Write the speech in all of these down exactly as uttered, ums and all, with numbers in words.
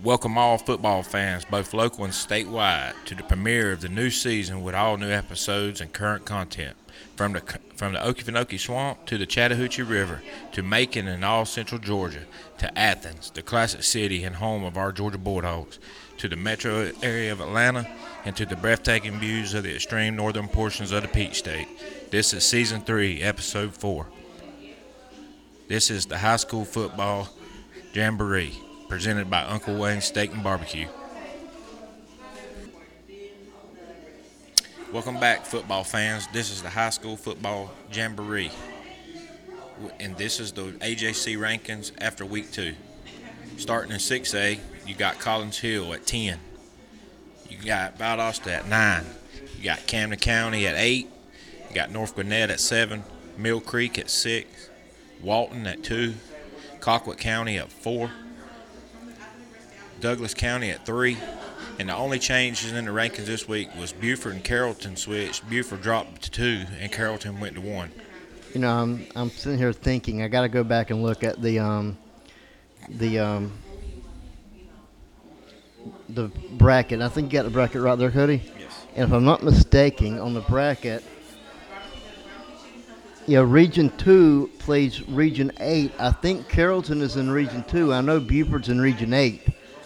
Welcome all football fans, both local and statewide, to the premiere of the new season with all new episodes and current content. From the from the Okefenokee Swamp to the Chattahoochee River, to Macon and all central Georgia, to Athens, the classic city and home of our Georgia Bulldogs, to the metro area of Atlanta, and to the breathtaking views of the extreme northern portions of the Peach State. This is Season three, Episode four. This is the High School Football Jamboree, presented by Uncle Wayne's Steak and Barbecue. Welcome back, football fans. This is the High School Football Jamboree, and this is the A J C rankings after Week two. Starting in six A, you got Collins Hill at ten. You got Valdosta at nine. You got Camden County at eight. You got North Gwinnett at seven. Mill Creek at six. Walton at two. Colquitt County at four. Douglas County at three. And the only changes in the rankings this week was Buford and Carrollton switched. Buford dropped to two, and Carrollton went to one. You know, I'm I'm sitting here thinking I got to go back and look at the um the um the bracket. I think you got the bracket right there, Cody. Yes. And if I'm not mistaken, on the bracket, yeah, Region Two plays Region Eight. I think Carrollton is in Region Two. I know Buford's in Region Eight.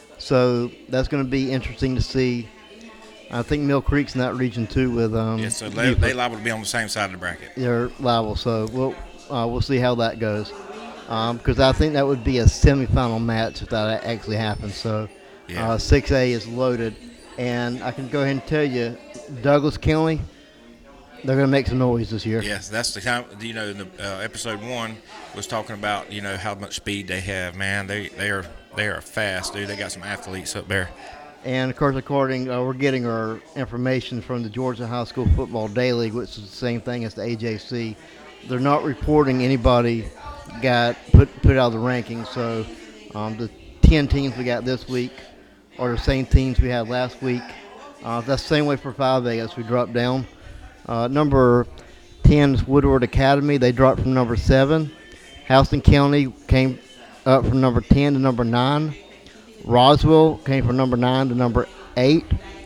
So that's going to be interesting to see. I think Mill Creek's in that region too with um. Yeah, so they, they liable to be on the same side of the bracket. They're liable, so we'll uh, we'll see how that goes. Because um, I think that would be a semifinal match if that actually happens. So yeah. uh, six A is loaded, and I can go ahead and tell you, Douglas County, they're going to make some noise this year. Yes, that's the time. You know, the uh, episode one was talking about you know how much speed they have. Man, they they are. They are fast, dude. They got some athletes up there. And, of course, according, uh, we're getting our information from the Georgia High School Football Daily, which is the same thing as the A J C. They're not reporting anybody got put put out of the rankings. So um, the ten teams we got this week are the same teams we had last week. Uh, that's the same way for five A as we dropped down. Uh, number ten is Woodward Academy. They dropped from number seven. Houston County came up from number ten to number nine. Roswell came from number nine to number eight.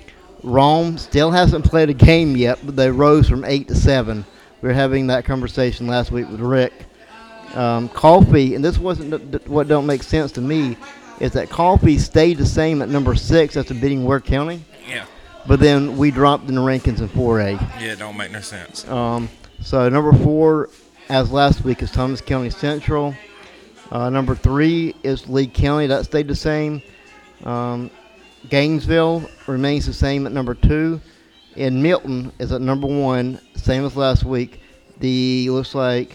Rome still hasn't played a game yet, but they rose from eight to seven. We were having that conversation last week with Rick. Um, Coffee, and this wasn't what don't make sense to me, is that Coffee stayed the same at number six after beating Ware County. Yeah. But then we dropped in the rankings in four A. Yeah, it don't make no sense. Um, so number four, as last week, is Thomas County Central. Uh, number three is Lee County. That stayed the same. Um, Gainesville remains the same at number two. And Milton is at number one, same as last week. The looks like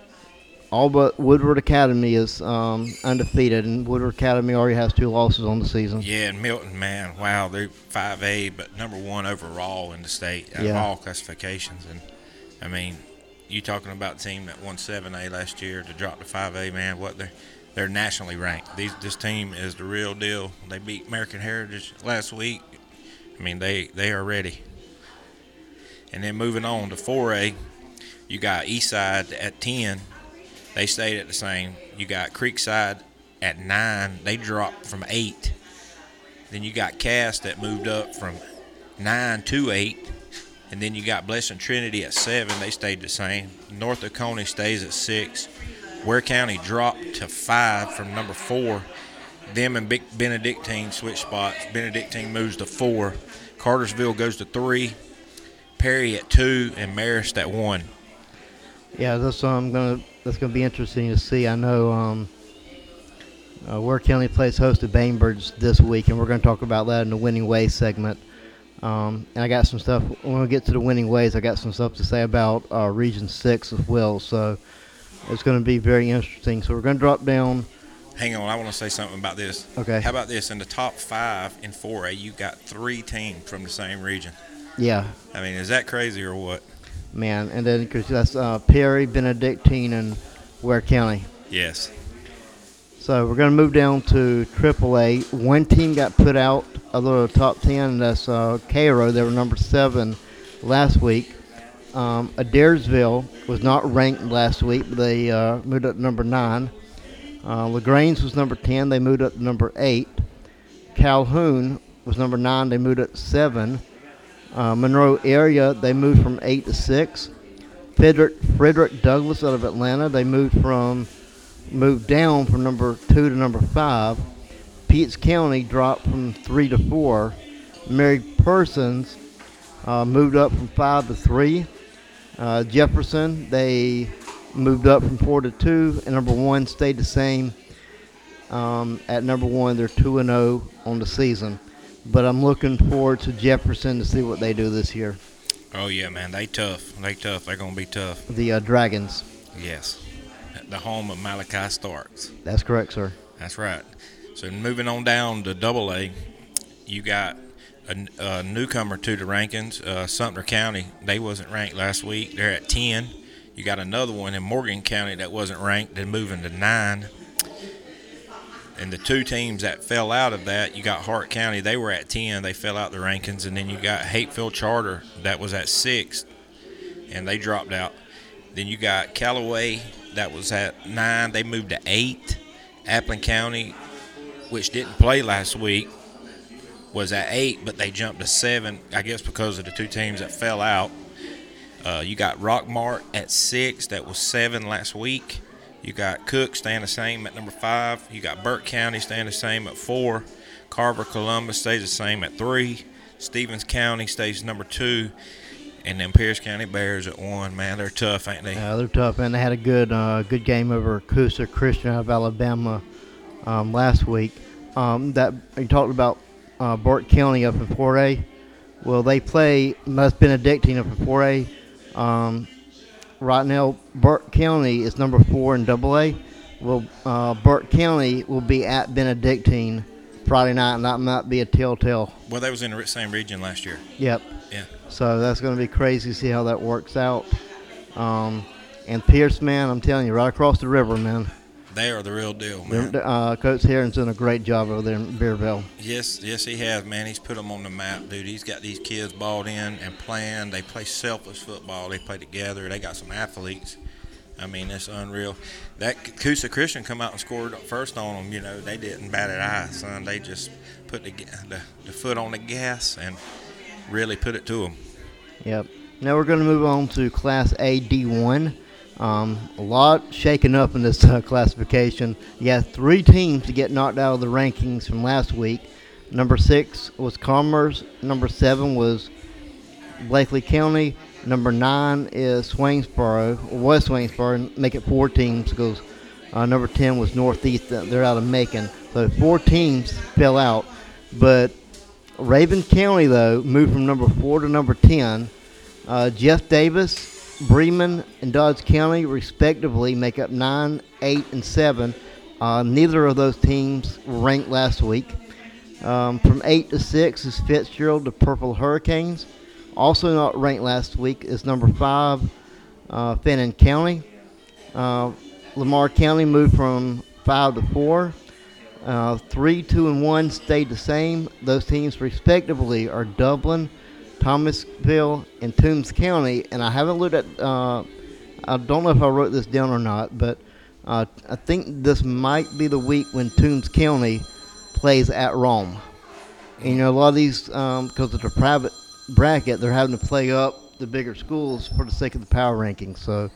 all but Woodward Academy is um, undefeated, and Woodward Academy already has two losses on the season. Yeah, and Milton, man, wow, they're five A, but number one overall in the state out yeah. of all classifications. And, I mean, you talking about a team that won seven A last year to drop to five A, man, what they're, they're nationally ranked. These, this team is the real deal. They beat American Heritage last week. I mean, they, they are ready. And then moving on to four A, you got Eastside at ten. They stayed at the same. You got Creekside at nine. They dropped from eight. Then you got Cass that moved up from nine to eight. And then you got Blessing Trinity at seven. They stayed the same. North Oconee stays at six. Ware County dropped to five from number four. Them and Big Benedictine switch spots. Benedictine moves to four. Cartersville goes to three. Perry at two, and Marist at one. Yeah, that's um, gonna that's gonna be interesting to see. I know um, uh, Ware County plays host to Bainbridge this week, and we're going to talk about that in the Winning Ways segment. Um, and I got some stuff, when we get to the Winning Ways, I got some stuff to say about uh, Region six as well. So it's going to be very interesting. So we're going to drop down. Hang on, I want to say something about this. Okay. How about this? In the top five in four A, you got three teams from the same region. Yeah. I mean, is that crazy or what? Man, and then because that's uh, Perry, Benedictine, and Ware County. Yes. So we're going to move down to triple A. One team got put out of the top ten, and that's uh, Cairo. They were number seven last week. Um, Adairsville was not ranked last week, but they uh, moved up to number nine. Uh, LaGrange was number ten. They moved up to number eight. Calhoun was number nine. They moved up to seven. Uh, Monroe area, they moved from eight to six. Frederick, Frederick Douglass out of Atlanta, they moved from moved down from number two to number five. Peets County dropped from three to four. Mary Persons uh, moved up from five to three. Uh, Jefferson, they moved up from four to two, and number one stayed the same. Um, at number one, they're two and zero on the season, but I'm looking forward to Jefferson to see what they do this year. Oh yeah, man, they tough. They tough. They're gonna be tough. The uh, Dragons. Yes, the home of Malachi Starks. That's correct, sir. That's right. So moving on down to Double A, you got a, a newcomer to the rankings, uh, Sumter County. They wasn't ranked last week. They're at ten. You got another one in Morgan County that wasn't ranked. They're moving to nine. And the two teams that fell out of that, you got Hart County. They were at ten. They fell out the rankings. And then you got Hateville Charter that was at six, and they dropped out. Then you got Callaway that was at nine. They moved to eight. Appling County, which didn't play last week, was at eight, but they jumped to seven, I guess because of the two teams that fell out. Uh, you got Rockmart at six. That was seven last week. You got Cook staying the same at number five. You got Burke County staying the same at four. Carver Columbus stays the same at three. Stevens County stays number two. And then Pierce County Bears at one. Man, they're tough, ain't they? Yeah, they're tough, and they had a good uh, good game over Coosa Christian out of Alabama um, last week. Um, that you talked about uh, Burke County up in four A. Well, they play West Benedictine up in four A. Um, right now, Burke County is number four in Double A. Well, uh, Burke County will be at Benedictine Friday night, and that might be a telltale. Well, they was in the same region last year. Yep. Yeah. So that's going to be crazy to see how that works out. Um, and Pierce, man, I'm telling you, right across the river, man. They are the real deal, man. Uh, Coach Heron's done a great job over there in Bearville. Yes, yes, he has, man. He's put them on the map, dude. He's got these kids balled in and playing. They play selfless football. They play together. They got some athletes. I mean, it's unreal. That Coosa Christian come out and scored first on them. You know, they didn't bat an eye, son. They just put the, the, the foot on the gas and really put it to them. Yep. Now we're going to move on to Class A D one. Um, a lot shaken up in this uh, classification. You have three teams to get knocked out of the rankings from last week. Number six was Commerce. Number seven was Blakely County. Number nine is Swainsboro, or was Swainsboro, make it four teams because uh, number ten was Northeast. They're out of Macon. So four teams fell out. But Raven County, though, moved from number four to number ten. Uh, Jeff Davis, Bremen, and Dodge County, respectively, make up nine, eight, and seven. Uh, neither of those teams were ranked last week. Um, from eight to six is Fitzgerald, the Purple Hurricanes. Also not ranked last week is number five, uh, Fenton County. Uh, Lamar County moved from five to four. Uh, three, two, and one stayed the same. Those teams, respectively, are Dublin, Thomasville, and Toombs County. And I haven't looked at. Uh, I don't know if I wrote this down or not, but uh, I think this might be the week when Toombs County plays at Rome. And, you know, a lot of these, um, because of the private bracket, they're having to play up the bigger schools for the sake of the power rankings. So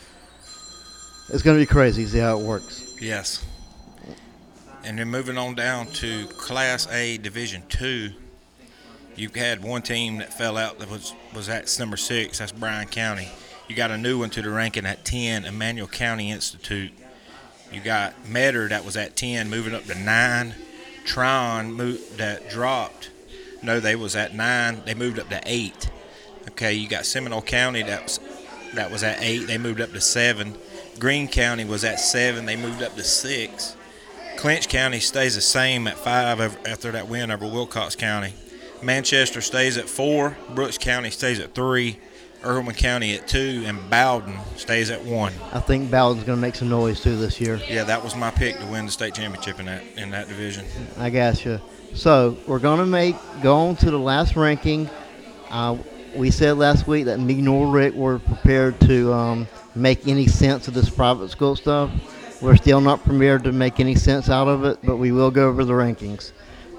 it's going to be crazy to see how it works. Yes. And then moving on down to Class A Division two, you've had one team that fell out that was, was at number six. That's Bryan County. You got a new one to the ranking at ten, Emmanuel County Institute. You got Metter that was at ten, moving up to nine. Tryon moved, that dropped. No, they was at nine. They moved up to eight. Okay, you got Seminole County that was, that was at eight. They moved up to seven. Greene County was at seven. They moved up to six. Clinch County stays the same at five after that win over Wilcox County. Manchester stays at four. Brooks County stays at three. Irwin County at two. And Bowden stays at one. I think Bowden's going to make some noise, too, this year. Yeah, that was my pick to win the state championship in that in that division. I gotcha. So we're going to make go on to the last ranking. Uh, we said last week that me nor Rick were prepared to um, make any sense of this private school stuff. We're still not prepared to make any sense out of it, but we will go over the rankings.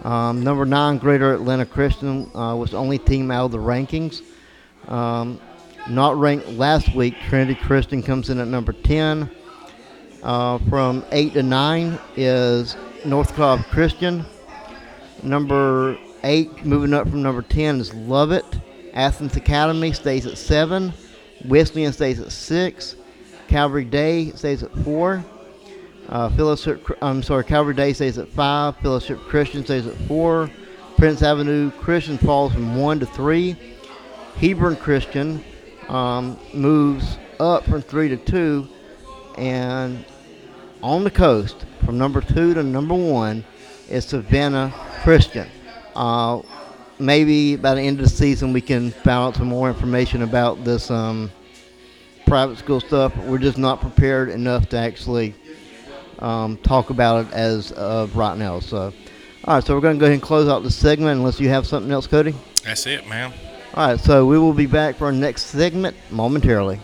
Um, number nine, Greater Atlanta Christian uh, was the only team out of the rankings. Um, not ranked last week, Trinity Christian comes in at number ten. Uh, from eight to nine is North Cobb Christian. Number eight, moving up from number ten, is Lovett. Athens Academy stays at seven. Wesleyan stays at six. Calvary Day stays at four. Uh, Fellowship, I'm sorry, Calvary Day stays at five. Fellowship Christian stays at four. Prince Avenue Christian falls from one to three. Hebron Christian um, moves up from three to two, and on the coast from number two to number one is Savannah Christian. Uh, maybe by the end of the season we can find out some more information about this um, private school stuff. We're just not prepared enough to actually um, talk about it as of right now. So, all right, so we're going to go ahead and close out the segment unless you have something else, Cody. That's it, man. All right, so we will be back for our next segment momentarily.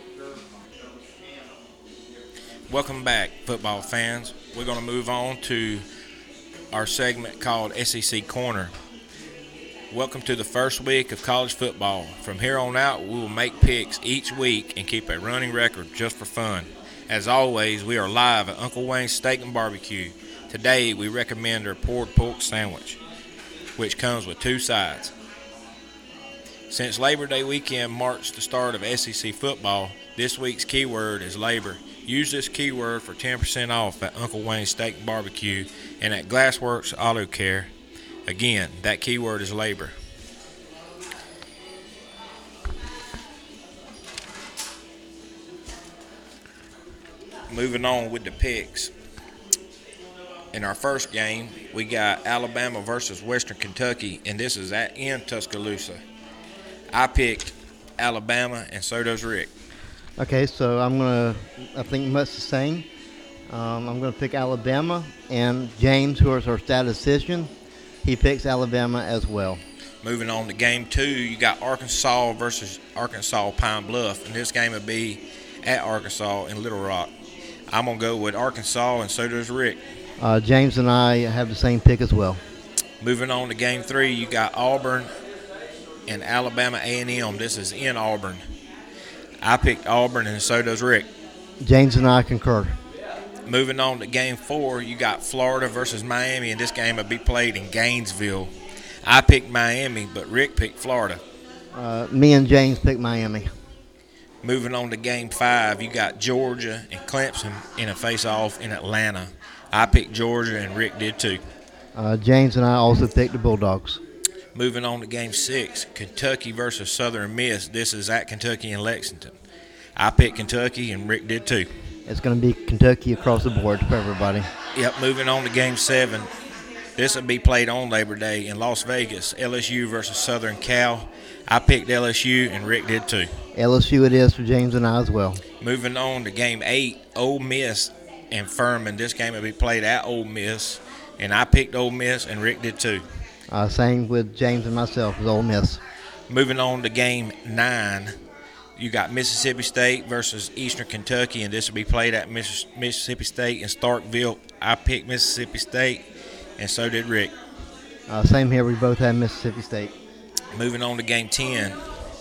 Welcome back, football fans. We're going to move on to our segment called S E C Corner. Welcome to the first week of college football. From here on out, we will make picks each week and keep a running record just for fun. As always, we are live at Uncle Wayne's Steak and Barbecue. Today, we recommend our pulled pork sandwich, which comes with two sides. Since Labor Day weekend marks the start of S E C football, this week's keyword is labor. Use this keyword for ten percent off at Uncle Wayne's Steak and Barbecue and at Glassworks Auto Care. Again, that keyword is labor. Moving on with the picks. In our first game, we got Alabama versus Western Kentucky, and this is at in Tuscaloosa. I picked Alabama, and so does Rick. Okay, so I'm going to, I think much the same. Um, I'm going to pick Alabama, and James, who is our statistician, he picks Alabama as well. Moving on to game two, you got Arkansas versus Arkansas Pine Bluff, and this game will be at Arkansas in Little Rock. I'm going to go with Arkansas, and so does Rick. Uh, James and I have the same pick as well. Moving on to game three, you got Auburn and Alabama A and M. This is in Auburn. I picked Auburn, and so does Rick. James and I concur. Moving on to game four, you got Florida versus Miami, and this game will be played in Gainesville. I picked Miami, but Rick picked Florida. Uh, me and James picked Miami. Moving on to game five, you got Georgia and Clemson in a face-off in Atlanta. I picked Georgia, and Rick did too. Uh, James and I also picked the Bulldogs. Moving on to game six, Kentucky versus Southern Miss. This is at Kentucky and Lexington. I picked Kentucky, and Rick did too. It's going to be Kentucky across the board for everybody. Yep, moving on to game seven. This will be played on Labor Day in Las Vegas, L S U versus Southern Cal. I picked L S U, and Rick did too. L S U it is for James and I as well. Moving on to game eight, Ole Miss and Furman. This game will be played at Ole Miss, and I picked Ole Miss, and Rick did too. Uh, same with James and myself, is Ole Miss. Moving on to game nine, you got Mississippi State versus Eastern Kentucky, and this will be played at Miss- Mississippi State in Starkville. I picked Mississippi State, and so did Rick. Uh, same here. We both had Mississippi State. Moving on to game ten,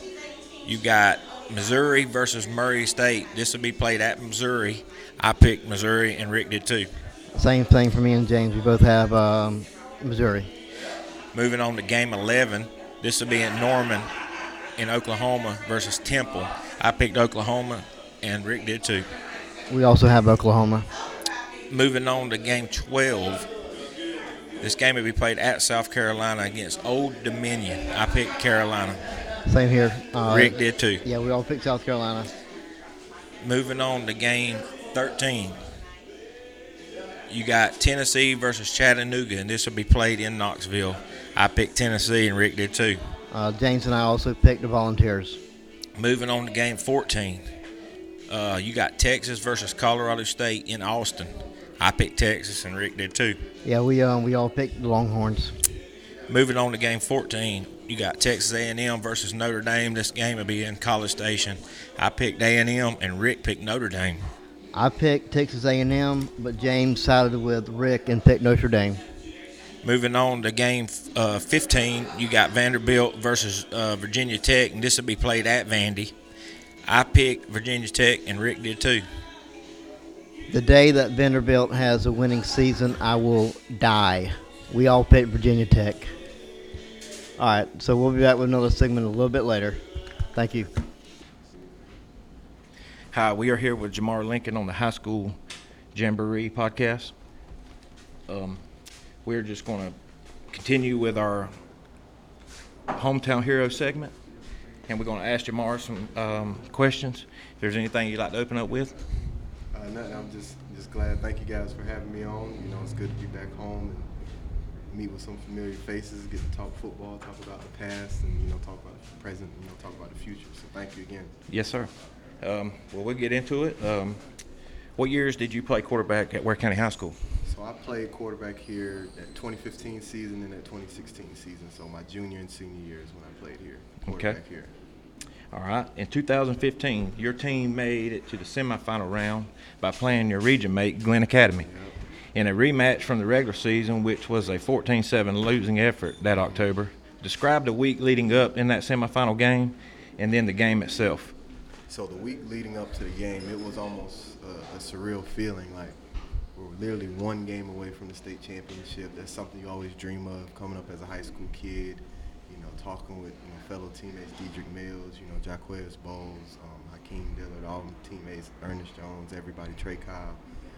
you got Missouri versus Murray State. This will be played at Missouri. I picked Missouri, and Rick did too. Same thing for me and James. We both have um, Missouri. Moving on to game eleven, this will be in Norman in Oklahoma versus Temple. I picked Oklahoma, and Rick did too. We also have Oklahoma. Moving on to game twelve, this game will be played at South Carolina against Old Dominion. I picked Carolina. Same here. Uh, Rick did too. Yeah, we all picked South Carolina. Moving on to game thirteen, you got Tennessee versus Chattanooga, and this will be played in Knoxville. I picked Tennessee, and Rick did too. Uh, James and I also picked the Volunteers. Moving on to game fourteen, uh, you got Texas versus Colorado State in Austin. I picked Texas, and Rick did too. Yeah, we um, we all picked the Longhorns. Moving on to game fourteen, you got Texas A and M versus Notre Dame. This game will be in College Station. I picked A and M, and Rick picked Notre Dame. I picked Texas A and M, but James sided with Rick and picked Notre Dame. Moving on to game uh, fifteen, you got Vanderbilt versus uh, Virginia Tech, and this will be played at Vandy. I picked Virginia Tech, and Rick did too. The day that Vanderbilt has a winning season, I will die. We all picked Virginia Tech. All right, so we'll be back with another segment a little bit later. Thank you. Hi, we are here with Jamar Lincoln on the High School Jamboree podcast. Um, we're just going to continue with our Hometown Hero segment, and we're going to ask Jamar some um, questions. If there's anything you'd like to open up with. Uh, nothing. I'm just just glad. Thank you guys for having me on. You know, it's good to be back home and meet with some familiar faces, get to talk football, talk about the past, and you know, talk about the present, you know, talk about the future. So thank you again. Yes, sir. Um, well, we'll get into it. Um, what years did you play quarterback at Ware County High School? So I played quarterback here at twenty fifteen season and at twenty sixteen season. So my junior and senior years when I played here, quarterback Okay. here. All right. In two thousand fifteen, your team made it to the semifinal round by playing your region mate, Glenn Academy, Yep. in a rematch from the regular season, which was a fourteen seven losing effort that October. Describe the week leading up in that semifinal game and then the game itself. So the week leading up to the game, it was almost uh, a surreal feeling. Like we're literally one game away from the state championship. That's something you always dream of coming up as a high school kid. You know, talking with you know fellow teammates, Dedrick Mills, you know, Jaquez Bowles, um, Hakeem Dillard, all the teammates, Ernest Jones, everybody, Trey Kyle.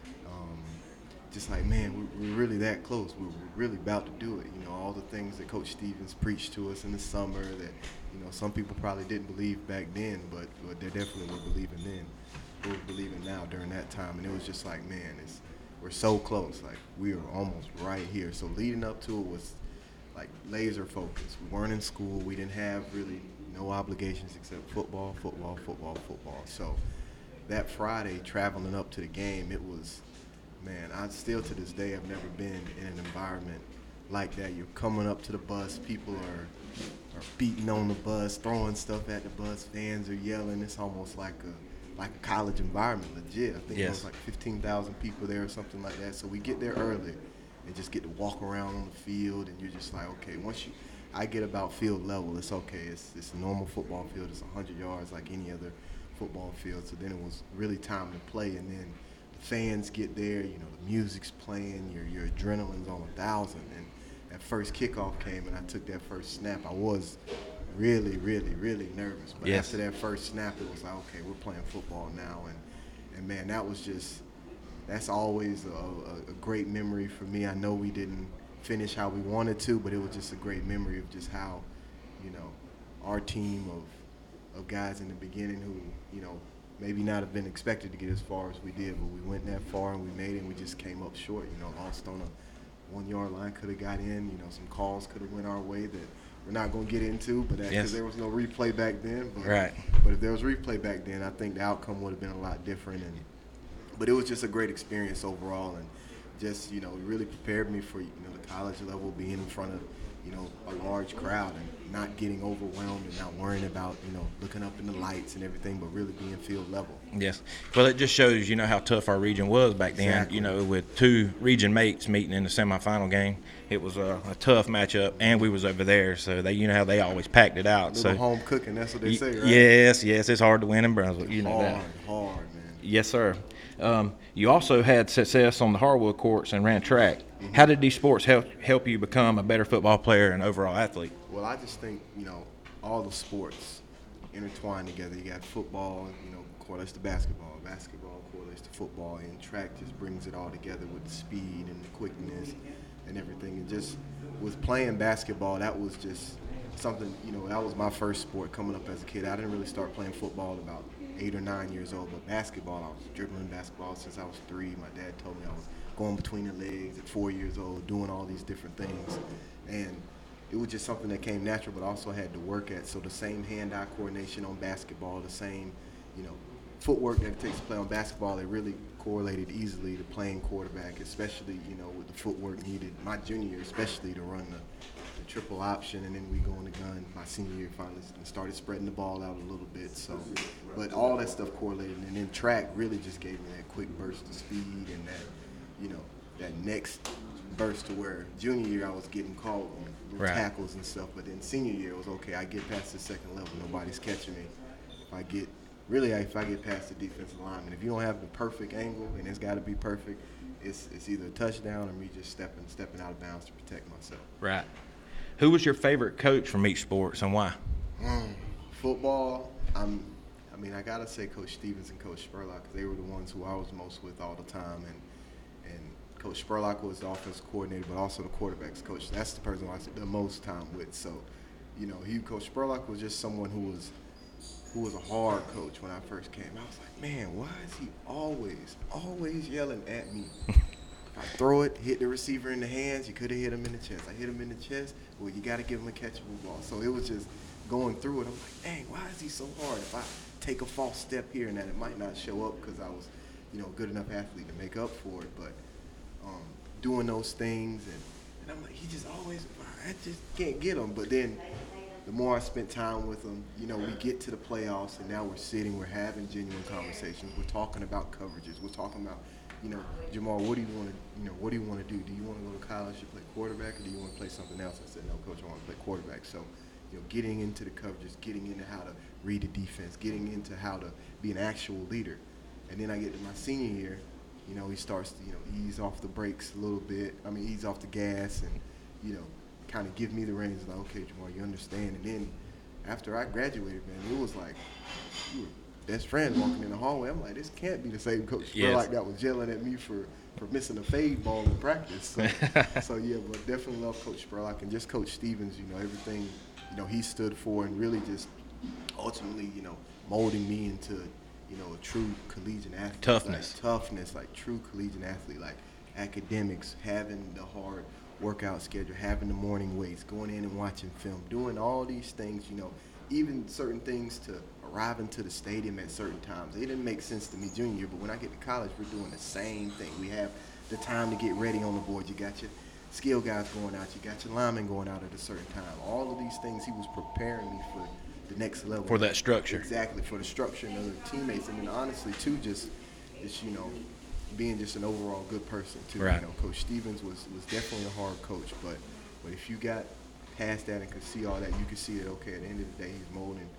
Um, just like, man, we, we're really that close. We're, we're really about to do it. You know, all the things that Coach Stevens preached to us in the summer that, you know, some people probably didn't believe back then, but, but they definitely were believing then. We were believing now during that time. And it was just like, man, it's, we're so close. Like, we are almost right here. So leading up to it was, like, laser focused. We weren't in school. We didn't have really no obligations except football, football, football, football. So that Friday, traveling up to the game, it was, man, I still to this day have never been in an environment like that. You're coming up to the bus, people are are beating on the bus, throwing stuff at the bus, fans are yelling. It's almost like a like a college environment, legit. I think Yes. it was like fifteen thousand people there or something like that. So we get there early and just get to walk around on the field, and you're just like, okay, once you, I get about field level, it's okay. It's it's a normal football field. It's one hundred yards like any other football field. So then it was really time to play, and then the fans get there, you know, the music's playing, your your adrenaline's on a thousand, and that first kickoff came, and I took that first snap. I was really, really, really nervous, but Yes. after that first snap, it was like, okay, we're playing football now, and and man, that was just, that's always a, a, a great memory for me. I know we didn't finish how we wanted to, but it was just a great memory of just how, you know, our team of of guys in the beginning who, you know, maybe not have been expected to get as far as we did, but we went that far and we made it, and we just came up short, you know, lost on a one-yard line, could have got in, you know, some calls could have went our way that we're not going to get into, but because Yes. there was no replay back then. But, Right. But if there was replay back then, I think the outcome would have been a lot different. And but it was just a great experience overall, and just, you know, it really prepared me for, you know, the college level, being in front of, you know, a large crowd and not getting overwhelmed and not worrying about, you know, looking up in the lights and everything, but really being field level. Yes. Well, it just shows, you know, how tough our region was back then. Exactly. You know, with two region mates meeting in the semifinal game, it was a, a tough matchup, and we was over there, so they, you know how they always packed it out. Little So home cooking, that's what they say, right? yes, yes, it's hard to win in Brunswick. You know hard, that. hard, man. Yes, sir. Um, you also had success on the hardwood courts and ran track. Mm-hmm. How did these sports help help you become a better football player and overall athlete? Well, I just think, you know, all the sports intertwine together. You got football, you know, correlates to basketball. Basketball correlates to football. And track just brings it all together with the speed and the quickness and everything. And just with playing basketball, that was just something, you know, that was my first sport coming up as a kid. I didn't really start playing football about eight or nine years old, but basketball, I was dribbling basketball since I was three. My dad told me I was going between the legs at four years old, doing all these different things. And it was just something that came natural, but also had to work at. So the same hand-eye coordination on basketball, the same, you know, footwork that it takes to play on basketball, it really correlated easily to playing quarterback, especially, you know, with the footwork needed. My junior year, especially to run the, the triple option, and then we go in the gun. My senior year, finally started spreading the ball out a little bit. So, but all that stuff correlated, and then track really just gave me that quick burst of speed and that, you know, that next burst to where junior year I was getting caught with Right. tackles and stuff, but then senior year it was okay. I get past the second level, nobody's catching me. If I get really, if I get past the defensive lineman, if you don't have the perfect angle and it's got to be perfect, it's it's either a touchdown or me just stepping stepping out of bounds to protect myself. Right. Who was your favorite coach from each sports and why? Mm, football, I'm. I mean, I gotta say Coach Stevens and Coach Spurlock, because they were the ones who I was most with all the time, and and Coach Spurlock was the offensive coordinator, but also the quarterbacks coach. That's the person I spent the most time with. So, you know, he Coach Spurlock was just someone who was who was a hard coach when I first came. I was like, man, why is he always, always yelling at me? I throw it, hit the receiver in the hands, you could have hit him in the chest. I hit him in the chest, well, you got to give him a catchable ball. So it was just going through it. I'm like, dang, why is he so hard? If I take a false step here and that, it might not show up because I was, you know, a good enough athlete to make up for it. But um, doing those things, and, and I'm like, he just always, I just can't get him. But then the more I spent time with him, you know, we get to the playoffs, and now we're sitting, we're having genuine conversations. We're talking about coverages. We're talking about, you know, Jamal, what do you want to, you know, what do you want to do? Do you want to go to college to play quarterback, or do you want to play something else? I said, no, coach, I want to play quarterback. So, you know, getting into the coverages, getting into how to read the defense, getting into how to be an actual leader. And then I get to my senior year, you know, he starts to, you know, ease off the brakes a little bit. I mean, ease off the gas and, you know, kind of give me the reins. Like, okay, Jamal, you understand. And then after I graduated, man, it was like, we were best friends walking in the hallway. I'm like, this can't be the same Coach Yes. Spurlock that was yelling at me for, for missing a fade ball in practice. So, so yeah, but definitely love Coach Spurlock and just Coach Stevens, you know, everything, you know, he stood for, and really just ultimately, you know, molding me into, you know, a true collegiate athlete. Toughness. Like, toughness, like true collegiate athlete, like academics, having the hard workout schedule, having the morning weights, going in and watching film, doing all these things, you know, even certain things to arriving to the stadium at certain times. It didn't make sense to me junior year, but when I get to college, we're doing the same thing. We have the time to get ready on the board. You got your skill guys going out. You got your linemen going out at a certain time. All of these things, he was preparing me for the next level. For that structure. Exactly, for the structure and other teammates. And then honestly, too, just, just you know, being just an overall good person, too. Right. You know, Coach Stevens was, was definitely a hard coach, but but if you got past that and could see all that, you could see that, okay, at the end of the day, he's molding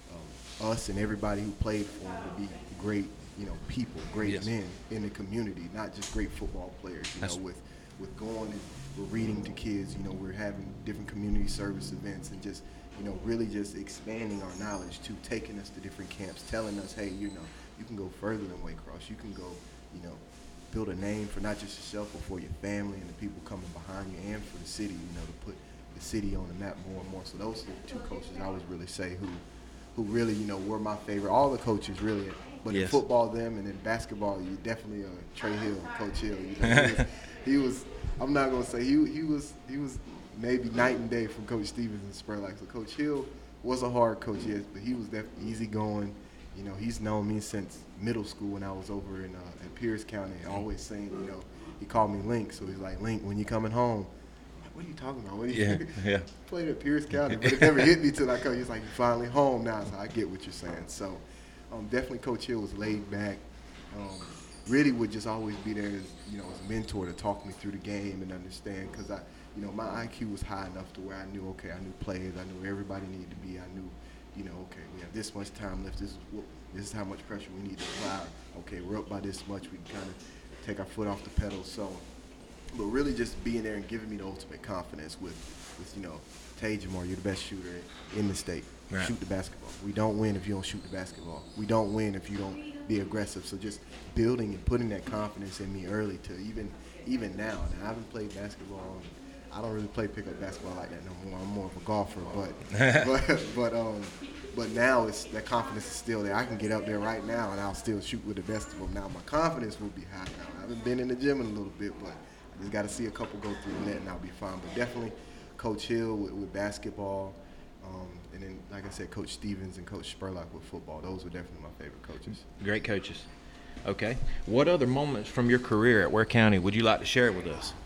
um, us and everybody who played for him to be great, you know, people, great Yes. men in the community, not just great football players, you That's- know, with, with going and we're reading to kids, you know, we're having different community service events and just, you know, really just expanding our knowledge to taking us to different camps, telling us, hey, you know, you can go further than Waycross. You can go, you know, build a name for not just yourself, but for your family and the people coming behind you and for the city, you know, to put the city on the map more and more. So those are the two coaches I would really say who who really, you know, were my favorite. All the coaches really, but Yes. in football, them, and in basketball, you definitely uh, Trey Hill, Coach Hill. You know, he, was, he was, I'm not gonna say he he was he was maybe night and day from Coach Stevens and Spurlock. So Coach Hill was a hard coach, yes, but he was definitely easygoing. You know, he's known me since middle school when I was over in uh, in Pierce County. Always saying, you know, he called me Link, so he's like, Link, when you coming home? I'm like, what are you talking about? What are you Yeah, yeah. played at Pierce County, but it never hit me till I come. He's like, you finally home now, so I get what you're saying. So um, definitely Coach Hill was laid back. Um, really would just always be there as, you know, as a mentor to talk me through the game and understand, because I, you know, my I Q was high enough to where I knew, okay, I knew players, I knew where everybody needed to be, I knew, you know, okay, we have this much time left, this is what, this is how much pressure we need to apply. Okay, we're up by this much, we can kind of take our foot off the pedal. So, but really just being there and giving me the ultimate confidence with, with you know, Tay Jamar, you're the best shooter in the state. Right. Shoot the basketball. We don't win if you don't shoot the basketball. We don't win if you don't be aggressive. So just building and putting that confidence in me early to even even now. And I haven't played basketball. I don't really play pickup basketball like that no more. I'm more of a golfer, but but but um but now it's that confidence is still there. I can get up there right now and I'll still shoot with the best of them. Now my confidence will be high now. I haven't been in the gym in a little bit, but I just got to see a couple go through the net and I'll be fine. But definitely Coach Hill with, with basketball. Um, and then, like I said, Coach Stevens and Coach Spurlock with football. Those are definitely my favorite coaches. Great coaches. Okay. What other moments from your career at Ware County would you like to share with us?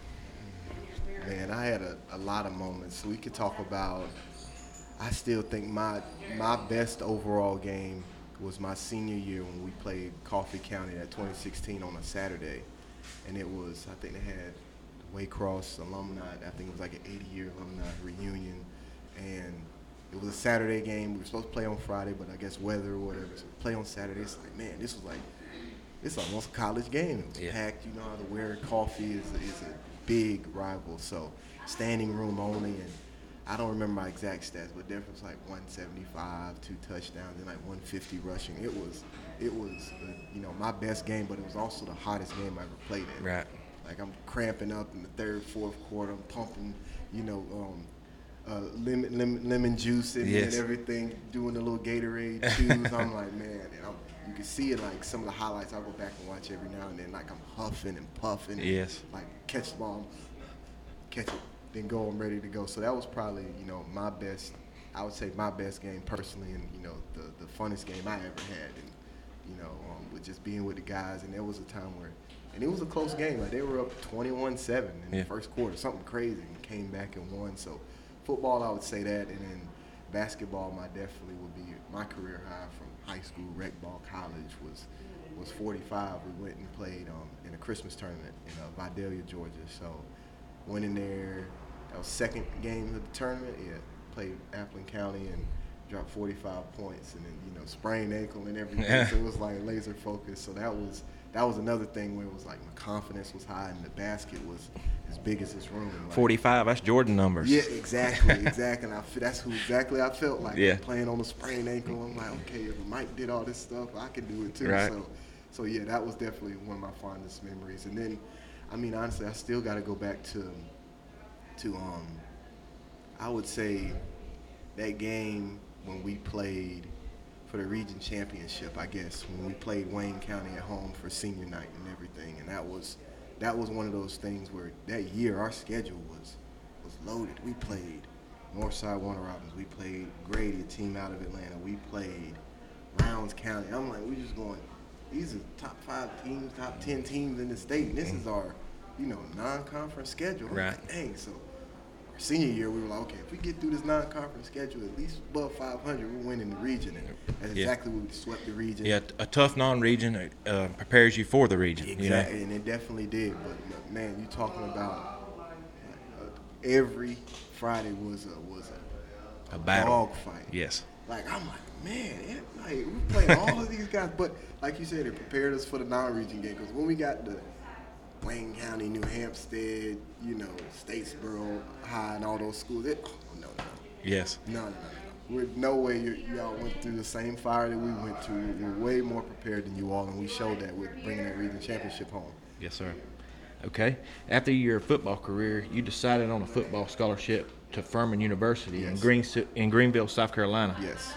Man, I had a, a lot of moments. We could talk about, I still think my my best overall game was my senior year when we played Coffee County at twenty sixteen on a Saturday. And it was, I think they had Waycross alumni. I think it was like an eighty-year alumni reunion, and it was a Saturday game. We were supposed to play on Friday, but I guess weather or whatever. So we play on Saturday. It's like, man, this was like, it's almost a college game. It was Yeah. packed. You know how the Ware Coffee is, is a big rival. So standing room only, and I don't remember my exact stats, but definitely was like one seventy-five, two touchdowns, and like one fifty rushing. It was, it was, uh, you know, my best game, but it was also the hottest game I ever played in. Right. Like I'm cramping up in the third, fourth quarter. I'm pumping, you know, um, uh, lemon, lemon, lemon juice in Yes. and everything, doing the little Gatorade chews. I'm like, man, and I'm, you can see it like some of the highlights. I'll go back and watch every now and then. Like I'm huffing and puffing. Yes. Like catch the ball, catch it, then go. I'm ready to go. So that was probably, you know, my best. I would say my best game personally, and you know, the the funnest game I ever had, and you know, um, with just being with the guys. And there was a time where, and it was a close game. Like they were up twenty-one seven in Yeah. the first quarter, something crazy, and came back and won. So football, I would say that, and then basketball, my definitely would be my career high from high school, rec ball, college was was forty-five. We went and played um, in a Christmas tournament in uh, Vidalia, Georgia. So went in there. That was second game of the tournament. Yeah, played Appleton County and dropped forty-five points, and then you know sprained ankle and everything. Yeah. So it was like laser focused. So that was that was another thing where it was like my confidence was high and the basket was as big as this room. Like, forty-five, that's Jordan numbers. yeah, exactly, exactly. And I, fe- that's who exactly I felt like. Yeah. Playing on a sprained ankle, I'm like, okay, if Mike did all this stuff, I could do it too. Right. So, so yeah, that was definitely one of my fondest memories. And then, I mean, honestly, I still got to go back to, to um, I would say, that game when we played for the region championship. I guess when we played Wayne County at home for senior night and everything, and that was. That was one of those things where that year our schedule was was loaded. We played Northside Warner Robins. We played Grady, a team out of Atlanta. We played Rounds County. I'm like, we just going, these are top five teams, top ten teams in the state. And this is our, you know, non-conference schedule. I'm Right. like, dang, so our senior year, we were like, okay, if we get through this non-conference schedule, at least above five hundred, we're winning the region. And that's Yeah. exactly what we swept the region. Yeah, a tough non-region uh, prepares you for the region. Exactly, You know? and it definitely did. But man, you talking about uh, every Friday was a was a, A battle. dog fight. Yes. Like I'm like, man, it, like we played all of these guys, but like you said, it prepared us for the non-region game. Because when we got to Wayne County, New Hampstead, you know, Statesboro High, and all those schools, it, oh no, no, Yes. no, no, no. With no way you, y'all went through the same fire that we went through. We're way more prepared than you all, and we showed that with bringing that region championship home. Yes, sir. Okay. After your football career, you decided on a football scholarship to Furman University in Yes. Green in Greenville, South Carolina. Yes.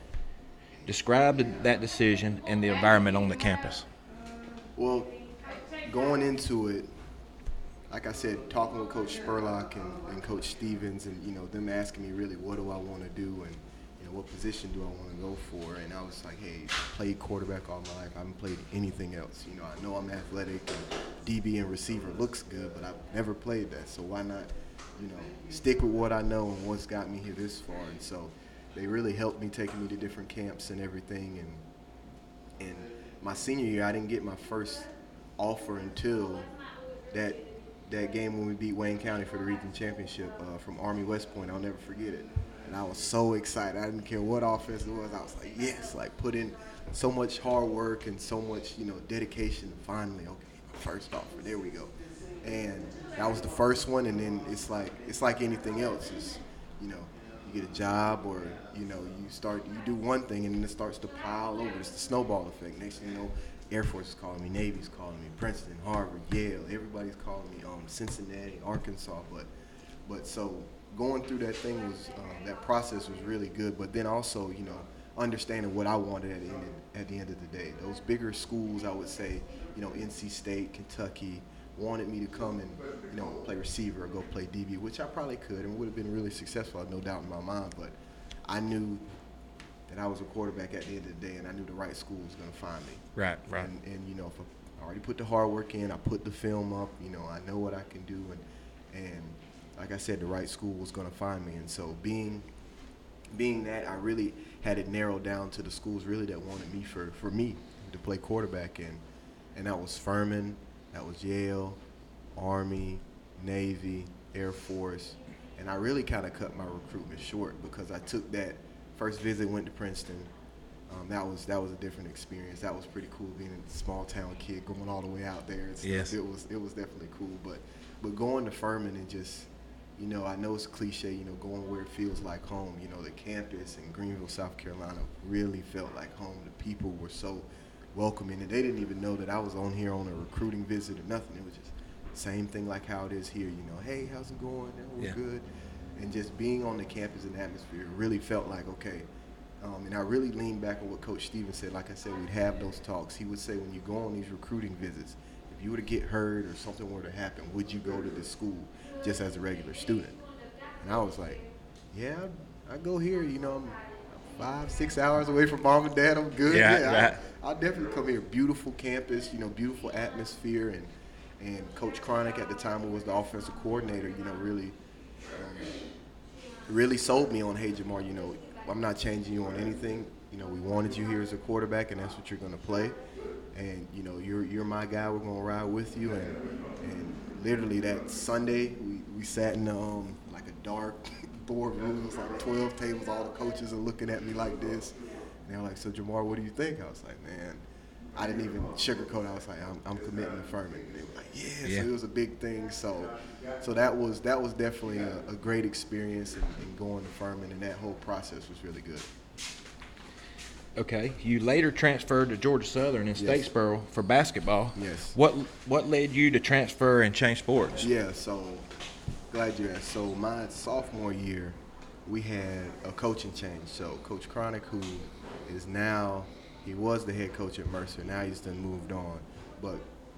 Describe the, that decision and the environment on the campus. Well, going into it, like I said, talking with Coach Spurlock and, and Coach Stevens, and you know them asking me really, what do I want to do, and you know what position do I want to go for, and I was like, hey, I played quarterback all my life. I haven't played anything else. You know, I know I'm athletic, and D B and receiver looks good, but I've never played that. So why not, you know, stick with what I know and what's got me here this far? And so they really helped me, taking me to different camps and everything. And and my senior year, I didn't get my first offer until that. that game when we beat Wayne County for the region championship uh, from Army West Point. I'll never forget it. And I was so excited. I didn't care what offense it was. I was like, yes, like put in so much hard work and so much, you know, dedication. Finally, okay, first offer, there we go. And that was the first one. And then it's like, it's like anything else. It's, you know, you get a job or, you know, you start, you do one thing and then it starts to pile over. It's the snowball effect. Next thing you know, Air Force is calling me, Navy's calling me, Princeton, Harvard, Yale, everybody's calling me, um, Cincinnati, Arkansas. But, but so going through that thing was, uh, that process was really good. But then also, you know, understanding what I wanted at the end of, at the end of the day. Those bigger schools, I would say, you know, N C State, Kentucky, wanted me to come and, you know, play receiver or go play D B, which I probably could and would have been really successful, no doubt in my mind. But I knew that I was a quarterback at the end of the day, and I knew the right school was going to find me. Right, right. And, and you know, if I already put the hard work in, I put the film up, you know, I know what I can do. And, and like I said, the right school was going to find me. And so being being that, I really had it narrowed down to the schools really that wanted me for, for me to play quarterback. And, and that was Furman, that was Yale, Army, Navy, Air Force, and I really kind of cut my recruitment short because I took that first visit, went to Princeton. Um, that was that was a different experience. That was pretty cool being a small town kid going all the way out there. And stuff. Yes. It was it was definitely cool. But but going to Furman and just, you know, I know it's cliche, you know, going where it feels like home. You know, the campus in Greenville, South Carolina really felt like home. The people were so welcoming, and they didn't even know that I was on here on a recruiting visit or nothing. It was just same thing like how it is here. You know, hey, how's it going? Yeah, we're Yeah. good. And just being on the campus and atmosphere really felt like, okay. Um, and I really leaned back on what Coach Stevens said. Like I said, we'd have those talks. He would say, when you go on these recruiting visits, if you were to get hurt or something were to happen, would you go to this school just as a regular student? And I was like, yeah, I go here. You know, I'm five, six hours away from mom and dad. I'm good. Yeah, yeah right. I, I'll definitely come here. Beautiful campus, you know, beautiful atmosphere. And, and Coach Cronick at the time, who was the offensive coordinator, you know, really, um, really sold me on, hey, Jamar, you know, I'm not changing you on anything. You know, we wanted you here as a quarterback, and that's what you're going to play. And, you know, you're you're my guy. We're going to ride with you. And and literally that Sunday, we, we sat in um, like a dark boardroom. It was like twelve tables. All the coaches are looking at me like this. And they're like, so, Jamar, what do you think? I was like, man, I didn't even sugarcoat. I was like, I'm, I'm committing to Furman. And they were like, yeah. Yeah. So it was a big thing. So so that was that was definitely a, a great experience in, in going to Furman, and that whole process was really good. Okay. You later transferred to Georgia Southern in Yes. Statesboro for basketball. Yes. What What led you to transfer and change sports? Yeah, so glad you asked. So my sophomore year, we had a coaching change. So Coach Cronick, who is now, he was the head coach at Mercer. Now he's done moved on. But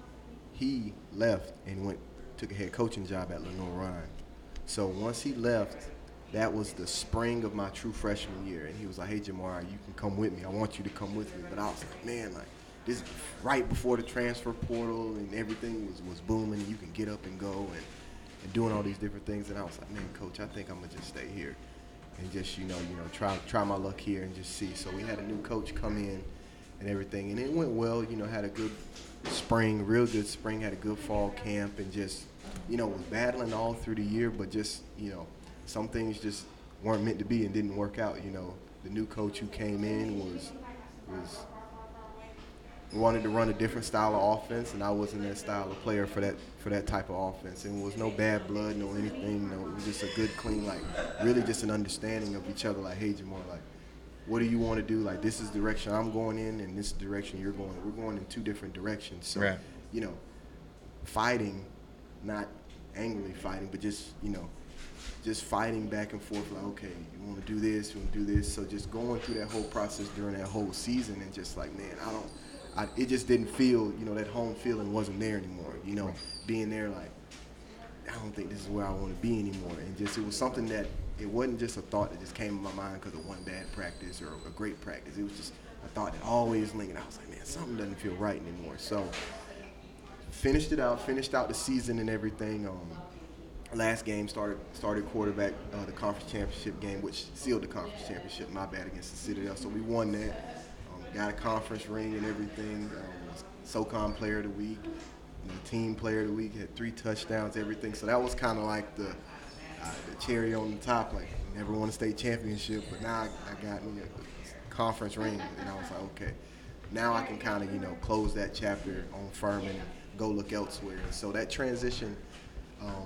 he left and went took a head coaching job at Lenoir-Rhyne. So once he left, that was the spring of my true freshman year. And he was like, hey, Jamar, you can come with me. I want you to come with me. But I was like, man, like, this is right before the transfer portal and everything was, was booming. You can get up and go and, and doing all these different things. And I was like, man, Coach, I think I'm going to just stay here and just, you know, you know, try try my luck here and just see. So we had a new coach come in and everything. And it went well, you know, had a good spring, real good spring, had a good fall camp, and just, you know, was battling all through the year, but just, you know, some things just weren't meant to be and didn't work out. You know, the new coach who came in was was wanted to run a different style of offense, and I wasn't that style of player for that for that type of offense. And it was no bad blood, no anything. No, it was just a good, clean, like really just an understanding of each other. Like, hey, Jamar, like, what do you want to do? Like, this is the direction I'm going in, and this direction you're going. We're going in two different directions. So, Right. you know, fighting, not angrily fighting, but just, you know, just fighting back and forth, like, okay, you want to do this, you want to do this. So just going through that whole process during that whole season, and just like, man, I don't, I, it just didn't feel, you know, that home feeling wasn't there anymore. You know, being there, like, I don't think this is where I want to be anymore. And just, it was something that, it wasn't just a thought that just came in my mind because of one bad practice or a great practice. It was just a thought that always lingered. I was like, man, something doesn't feel right anymore. So finished it out, finished out the season and everything. Um, last game started started quarterback uh, the conference championship game, which sealed the conference championship. My bad, against the Citadel. So we won that. Um, got a conference ring and everything. Um, SoCon Player of the Week, you know, Team Player of the Week. Had three touchdowns, everything. So that was kind of like the uh, the cherry on the top. Like, never won a state championship, but now I, I got, you know, a conference ring, and I was like, okay, now I can kind of, you know, close that chapter on Furman and go look elsewhere. And so that transition. Um,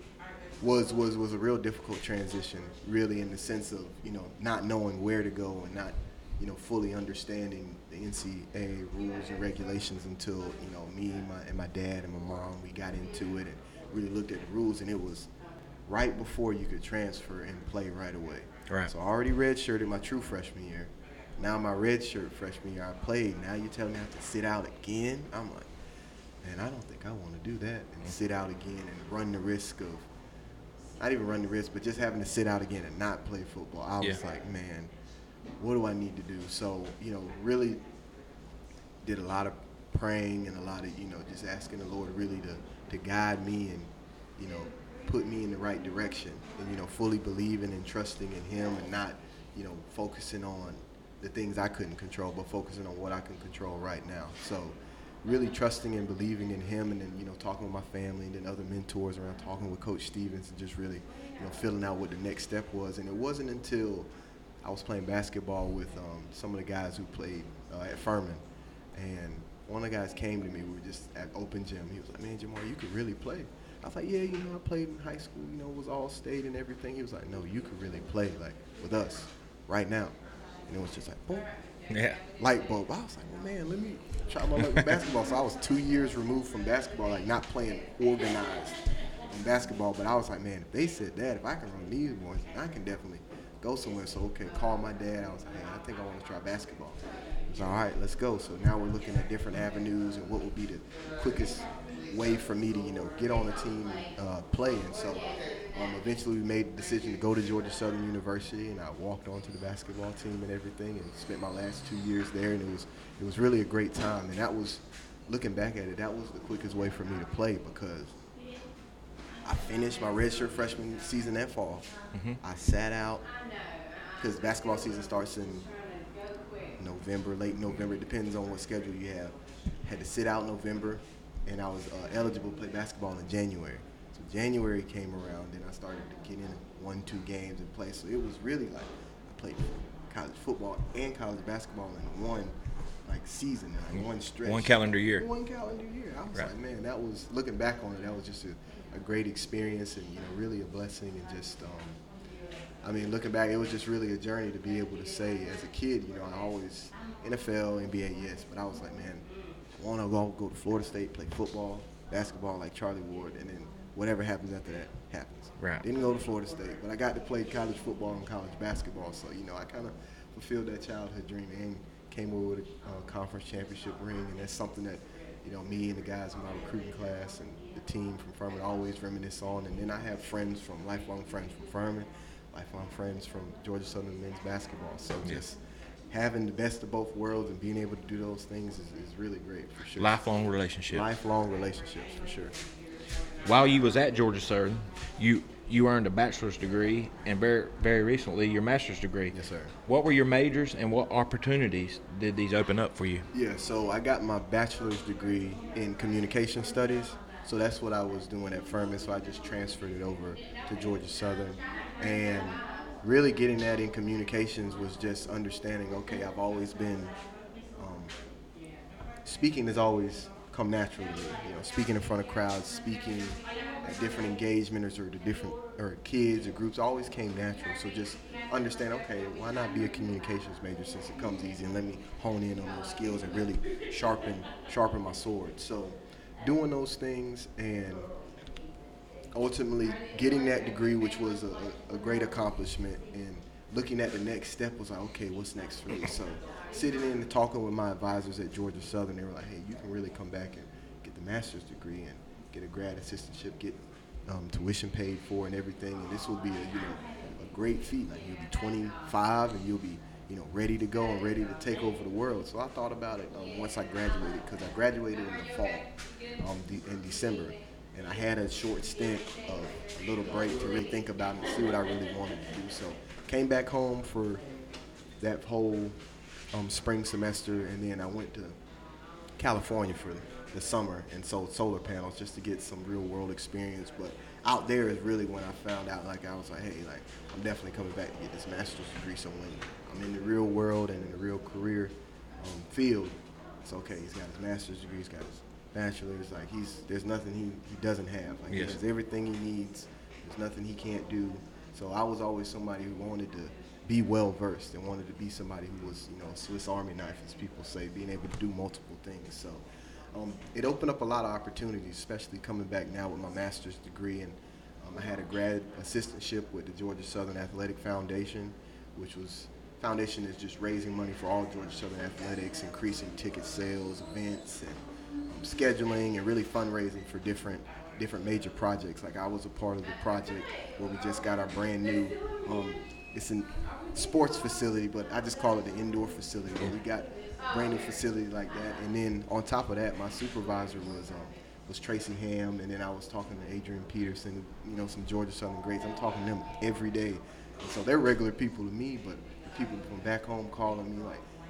was was was a real difficult transition, really, in the sense of, you know, not knowing where to go and not, you know, fully understanding the N C double A rules and regulations until, you know, me and my, and my dad and my mom, we got into it and really looked at the rules, and it was right before you could transfer and play right away. Right. So I already redshirted my true freshman year. Now my redshirt freshman year, I played. Now you tell me I have to sit out again? I'm like, man, I don't think I want to do that and sit out again and run the risk of, not even run the risk, but just having to sit out again and not play football. I was Yeah. like, man, what do I need to do? So, you know, really did a lot of praying and a lot of, you know, just asking the Lord really to, to guide me and, you know, put me in the right direction, and, you know, fully believing and trusting in Him, and not, you know, focusing on the things I couldn't control, but focusing on what I can control right now. So really trusting and believing in him, and then, you know, talking with my family and then other mentors around, talking with Coach Stevens, and just really, you know, filling out what the next step was. And it wasn't until I was playing basketball with um, some of the guys who played uh, at Furman, and one of the guys came to me. We were just at open gym. He was like, "Man, Jamar, you could really play." I was like, "Yeah, you know, I played in high school. You know, was all state and everything." He was like, "No, you could really play, like, with us right now." And it was just like, boom. Yeah. Light bulb. I was like, well, man, let me try my luck with basketball. So I was two years removed from basketball, like not playing organized in basketball. But I was like, man, if they said that, if I can run these boys, I can definitely go somewhere. So, okay, call my dad. I was like, hey, I think I want to try basketball. He was like, all right, let's go. So now we're looking at different avenues and what would be the quickest way for me to, you know, get on a team and uh, play. And so um, eventually we made the decision to go to Georgia Southern University, and I walked onto the basketball team and everything, and spent my last two years there. And it was it was really a great time. And that was, looking back at it, that was the quickest way for me to play, because I finished my redshirt freshman season that fall. Mm-hmm. I sat out because basketball season starts in November, late November. It depends on what schedule you have. Had to sit out in November, and I was uh, eligible to play basketball in January. So January came around, and I started to get in one, two games and play. So it was really like I played college football and college basketball in one like season, like one stretch. One calendar year. One calendar year. I was right. like, man, that was, looking back on it, that was just a, a great experience, and, you know, really a blessing. And just, um, I mean, looking back, it was just really a journey to be able to say, as a kid, you know, I always, N F L, N B A, yes, but I was like, man, I want to go, go to Florida State, play football, basketball like Charlie Ward, and then whatever happens after that happens. Right. Didn't go to Florida State, but I got to play college football and college basketball, so, you know, I kind of fulfilled that childhood dream and came over with a uh, conference championship ring, and that's something that, you know, me and the guys in my recruiting class and the team from Furman always reminisce on. And then I have friends from, lifelong friends from Furman, lifelong friends from Georgia Southern men's basketball. So yes. just having the best of both worlds and being able to do those things is, is really great, for sure. Lifelong relationships. Lifelong relationships, for sure. While you was at Georgia Southern, you you earned a bachelor's degree, and very, very recently your master's degree. Yes, sir. What were your majors, and what opportunities did these open up for you? Yeah, so I got my bachelor's degree in communication studies. So that's what I was doing at Furman, so I just transferred it over to Georgia Southern. And really getting that in communications was just understanding, okay, I've always been, um, speaking has always come naturally to me. You know, speaking in front of crowds, speaking at different engagements or to different or kids or groups always came natural. So just understand, okay, why not be a communications major since it comes easy, and let me hone in on those skills and really sharpen sharpen my sword. So doing those things and ultimately getting that degree, which was a, a great accomplishment, and looking at the next step was like, okay, what's next for me? So sitting in and talking with my advisors at Georgia Southern, they were like, hey, you can really come back and get the master's degree and get a grad assistantship, get um, tuition paid for and everything, and this will be a, you know, a great feat. Like, you'll be twenty-five and you'll be, you know, ready to go and ready to take over the world. So I thought about it um, once I graduated, because I graduated in the fall, um, de- in December, and I had a short stint of a little break to really think about it and see what I really wanted to do. So came back home for that whole um, spring semester, and then I went to California for the summer and sold solar panels just to get some real world experience. But out there is really when I found out, like, I was like, hey, like, I'm definitely coming back to get this master's degree. So when I'm in the real world and in the real career um, field, it's okay. He's got his master's degree, he's got his bachelor's. Like, he's there's nothing he, he doesn't have. Like, yes. He has everything he needs. There's nothing he can't do. So I was always somebody who wanted to be well versed and wanted to be somebody who was, you know, a Swiss Army knife, as people say, being able to do multiple things. So um, it opened up a lot of opportunities, especially coming back now with my master's degree. And um, I had a grad assistantship with the Georgia Southern Athletic Foundation, which was, foundation is just raising money for all Georgia Southern athletics, increasing ticket sales, events, and um, scheduling, and really fundraising for different different major projects. Like, I was a part of the project where we just got our brand new, um, it's a sports facility, but I just call it the indoor facility. Where we got a brand new facility like that. And then on top of that, my supervisor was um, was Tracy Ham, and then I was talking to Adrian Peterson, you know, some Georgia Southern greats. I'm talking to them every day. And so they're regular people to me, but people from back home calling me like,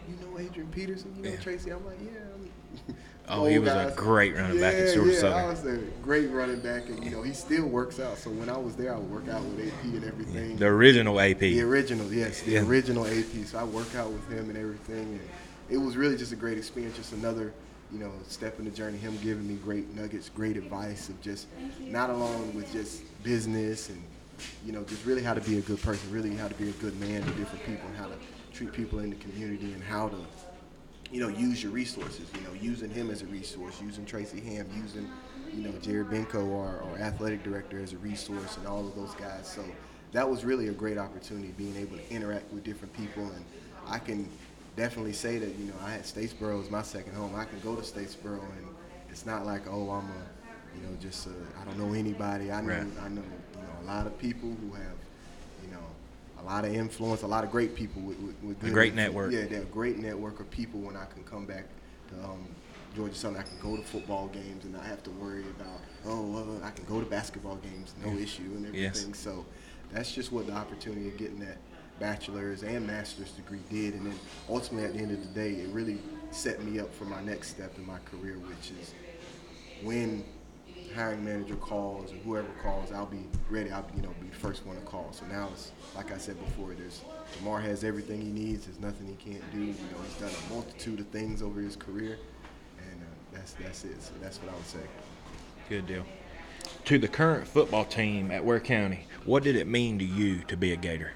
you know Adrian Peterson, you know Yeah. Tracy? I'm like, yeah. I'm Oh, he old was a guys. great running back at Yeah, Georgia yeah, Southern. I was a great running back, and you know he still works out. So when I was there, I would work out with A P and everything. The original A P. The original, yes, the Yeah. original A P. So I work out with him and everything, and it was really just a great experience. Just another, you know, step in the journey. Him giving me great nuggets, great advice of just not alone with just business and, you know, just really how to be a good person, really how to be a good man to different people, and how to treat people in the community, and how to, you know, use your resources. You know, using him as a resource, using Tracy Ham, using, you know, Jared Benko, our, our athletic director, as a resource, and all of those guys. So that was really a great opportunity, being able to interact with different people. And I can definitely say that, you know, I had Statesboro as my second home. I can go to Statesboro, and it's not like, oh, I'm a, you know, just a, I don't know anybody. I know, Right. I know, you know, a lot of people who have, you know, a lot of influence, a lot of great people with, with, with good A great influence. network. Yeah, they're a great network of people. When I can come back to um, Georgia Southern, I can go to football games and not have to worry about, oh, well, I can go to basketball games, no Yeah. issue, and everything. Yes. So that's just what the opportunity of getting that bachelor's and master's degree did. And then ultimately, at the end of the day, it really set me up for my next step in my career, which is when hiring manager calls or whoever calls, I'll be ready. I'll be, you know, be the first one to call. So now it's, like I said before, there's Jamar has everything he needs. There's nothing he can't do. You know, he's done a multitude of things over his career, and uh, that's that's it. So that's what I would say. Good deal. To the current football team at Ware County, what did it mean to you to be a Gator?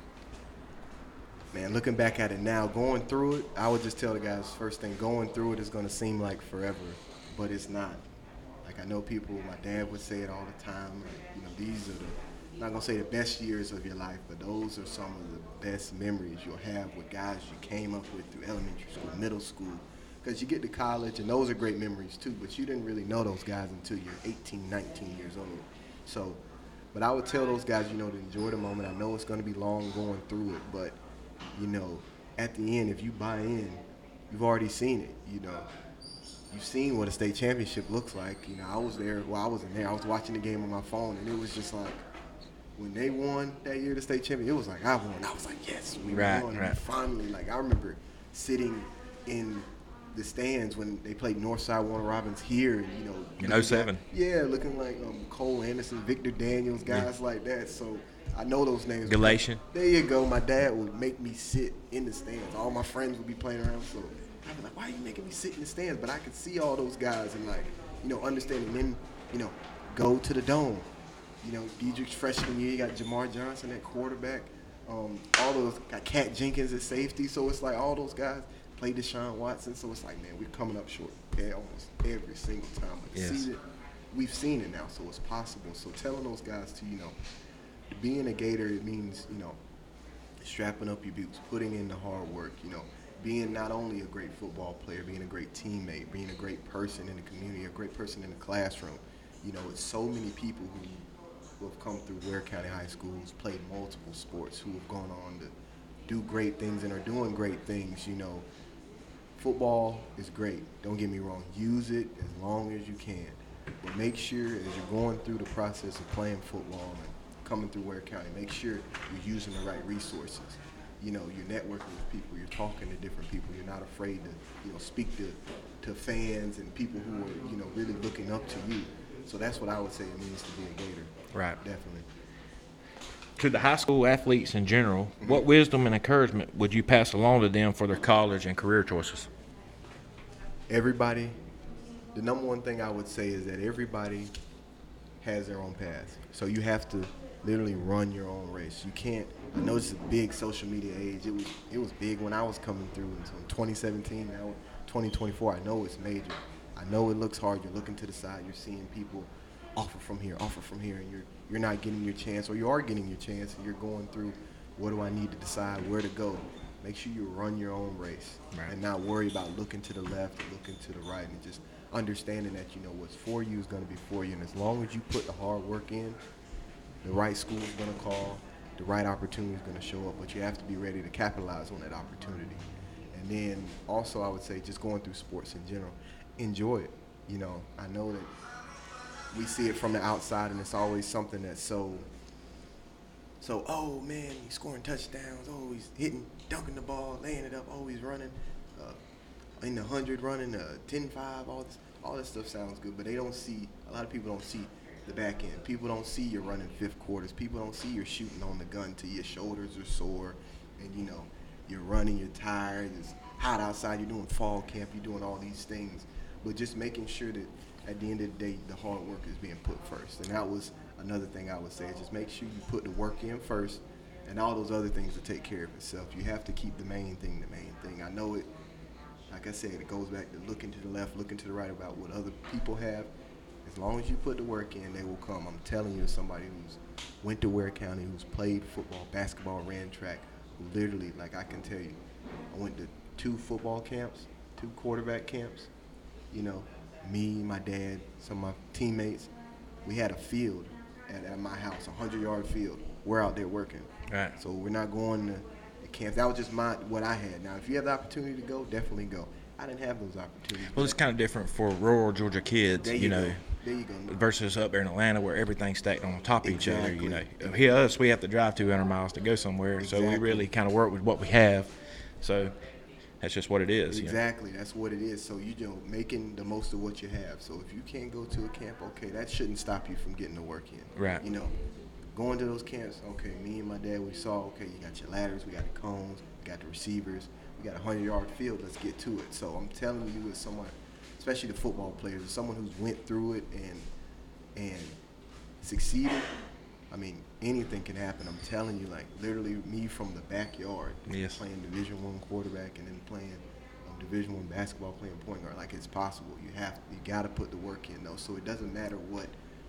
Man, looking back at it now, going through it, I would just tell the guys, first thing, going through it is going to seem like forever, but it's not. Like, I know people, my dad would say it all the time, like, you know, these are the, I'm not going to say the best years of your life, but those are some of the best memories you'll have with guys you came up with through elementary school, middle school, because you get to college, and those are great memories too, but you didn't really know those guys until you're eighteen, nineteen years old. So, but I would tell those guys, you know, to enjoy the moment. I know it's going to be long going through it, but, you know, at the end, if you buy in, you've already seen it, you know. You've seen what a state championship looks like. You know, I was there. Well, I wasn't there. I was watching the game on my phone, and it was just like, when they won that year, the state champion, it was like I won. I was like, yes, we Right, won. right. We finally, like, I remember sitting in the stands when they played Northside Warner Robins here, and, you know, In looking oh seven. like- yeah, looking like um, Cole Anderson, Victor Daniels, guys like that. So I know those names. Galatian. There you go. My dad would make me sit in the stands. All my friends would be playing around, so I'd be like, why are you making me sit in the stands? But I could see all those guys and, like, you know, understanding. Then, you know, go to the Dome. You know, Diedrich's freshman year, you got Jamar Johnson at quarterback. Um, all those, got Cat Jenkins at safety. So it's like all those guys play Deshaun Watson. So it's like, man, we're coming up short yeah, almost every single time. But Yes. see it, we've seen it now, so it's possible. So telling those guys to, you know, being a Gator, it means, you know, strapping up your boots, putting in the hard work, you know, being not only a great football player, being a great teammate, being a great person in the community, a great person in the classroom. You know, it's so many people who, who have come through Ware County High Schools, played multiple sports, who have gone on to do great things and are doing great things. You know, football is great. Don't get me wrong. Use it as long as you can. But make sure as you're going through the process of playing football and coming through Ware County, make sure you're using the right resources. You know, you're networking with people, you're talking to different people, you're not afraid to, you know, speak to, to fans and people who are, you know, really looking up to you. So that's what I would say it means to be a Gator. Right. Definitely. To the high school athletes in general, what wisdom and encouragement would you pass along to them for their college and career choices? Everybody, the number one thing I would say is that everybody has their own path. So you have to literally run your own race. You can't, I know it's a big social media age. It was it was big when I was coming through until twenty seventeen, now twenty twenty-four. I know it's major. I know it looks hard. You're looking to the side. You're seeing people offer from here, offer from here, and you're you're not getting your chance, or you are getting your chance, and you're going through, what do I need to decide where to go? Make sure you run your own race, Right. and not worry about looking to the left or looking to the right, and just understanding that, you know, what's for you is going to be for you. And as long as you put the hard work in, the right school is going to call, the right opportunity is going to show up, but you have to be ready to capitalize on that opportunity. And then also I would say just going through sports in general, enjoy it. You know, I know that we see it from the outside, and it's always something that's so, so, oh, man, he's scoring touchdowns. Oh, he's hitting, dunking the ball, laying it up. Oh, he's running. uh, in the hundred running a ten five, all this, all that stuff sounds good, but they don't see. A lot of people don't see the back end. People don't see you're running fifth quarters. People don't see you're shooting on the gun till your shoulders are sore, and you know you're running, you're tired, it's hot outside, you're doing fall camp, you're doing all these things, but just making sure that at the end of the day, the hard work is being put first. And that was another thing I would say, is just make sure you put the work in first, and all those other things will take care of itself. You have to keep the main thing the main thing. I know it, like I said, it goes back to looking to the left, looking to the right about what other people have. As long as you put the work in, they will come. I'm telling you, as somebody who's went to Ware County, who's played football, basketball, ran track, who literally, like I can tell you, I went to two football camps, two quarterback camps. You know, me, my dad, some of my teammates, we had a field at, at my house, a hundred-yard field. We're out there working. Right. So we're not going to the camp. That was just my what I had. Now, if you have the opportunity to go, definitely go. I didn't have those opportunities. Well, it's kind of different for rural Georgia kids, there you, you know, go. There you go. versus up there in Atlanta where everything's stacked on top of each other, you know. Exactly. Here, us, we have to drive two hundred miles to go somewhere, so we Exactly. really kind of work with what we have. So that's just what it is. Exactly, that's what it is. So you know, making the most of what you have. So if you can't go to a camp, okay, that shouldn't stop you from getting the work in. Right. You know, going to those camps, okay, me and my dad, we saw, okay, you got your ladders, we got the cones, we got the receivers, we got a hundred-yard field, let's get to it. So I'm telling you, as someone, especially the football players, as someone who's went through it and and succeeded, I mean, anything can happen. I'm telling you, like, literally me from the backyard, Yes. playing Division One quarterback and then playing um, Division One basketball, playing point guard, like, it's possible. You have, you got to put the work in, though. So it doesn't matter what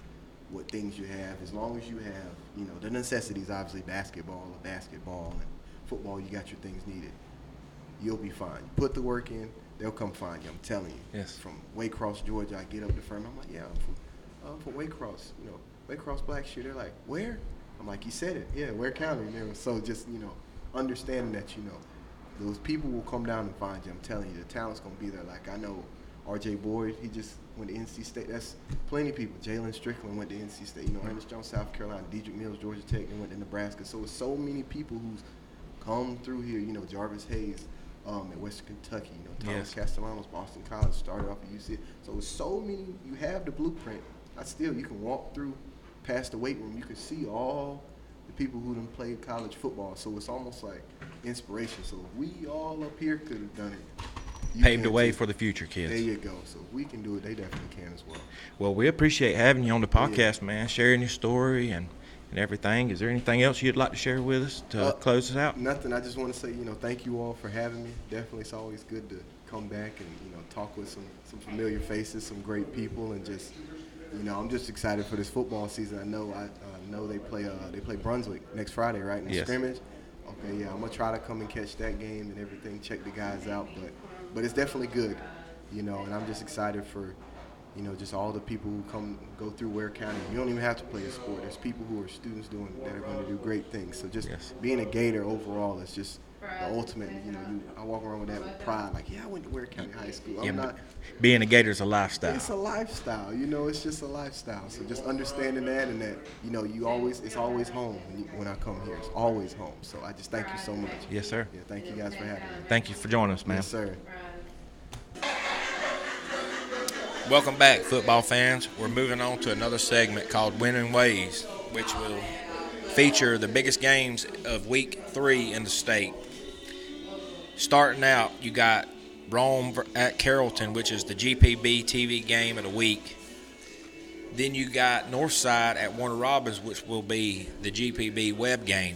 what things you have, as long as you have, you know, the necessities, obviously, basketball, or basketball, and football, you got your things needed. You'll be fine. You put the work in, they'll come find you. I'm telling you. Yes. From Waycross, Georgia, I get up the firm. I'm like, yeah, I'm from, I'm from Waycross. You know, Waycross Blackshear. They're like, where? I'm like, you said it. Yeah, Ware County. You know, so just, you know, understanding that, you know, those people will come down and find you. I'm telling you, the talent's gonna be there. Like I know R J Boyd, he just went to N C State. That's plenty of people. Jalen Strickland went to N C State. You know, Ernest Jones, South Carolina. Dedrick Mills, Georgia Tech, and went to Nebraska. So it's so many people who's come through here. You know, Jarvis Hayes um, at Western Kentucky. You know, Thomas Yes. Castellanos, Boston College, started off at U C F. So it's so many. You have the blueprint. I still, you can walk through past the weight room. You can see all the people who done played college football. So it's almost like inspiration. So if we all up here could have done it. You Paved the can way too. for the future, kids. There you go. So if we can do it, they definitely can as well. Well, we appreciate having you on the podcast, man, sharing your story and, and everything. Is there anything else you'd like to share with us to Uh, close us out? Nothing. I just want to say, you know, thank you all for having me. Definitely, it's always good to come back and, you know, talk with some, some familiar faces, some great people, and just, you know, I'm just excited for this football season. I know I uh, know they play uh, they play Brunswick next Friday, right, in the Yes. scrimmage. Okay, yeah, I'm gonna try to come and catch that game and everything, check the guys out, but but it's definitely good, you know, and I'm just excited for, you know, just all the people who come go through Ware County. You don't even have to play a sport. There's people who are students doing that are going to do great things. So just Yes. being a Gator overall is just the ultimate. You know, you I walk around with that with pride. Like, yeah, I went to Ware County High School. I'm Yeah, not. being a Gator is a lifestyle. It's a lifestyle, you know. It's just a lifestyle. So just understanding that, and that, you know, you always, it's always home when, you, when I come here. It's always home. So I just thank you so much. Yes, sir. Yeah, thank you guys for having me. Thank you for joining us, man. Yes, sir. Welcome back, football fans. We're moving on to another segment called Winning Ways, which will feature the biggest games of week three in the state. Starting out, you got Rome at Carrollton, which is the G P B T V game of the week. Then you got Northside at Warner Robins, which will be the G P B web game.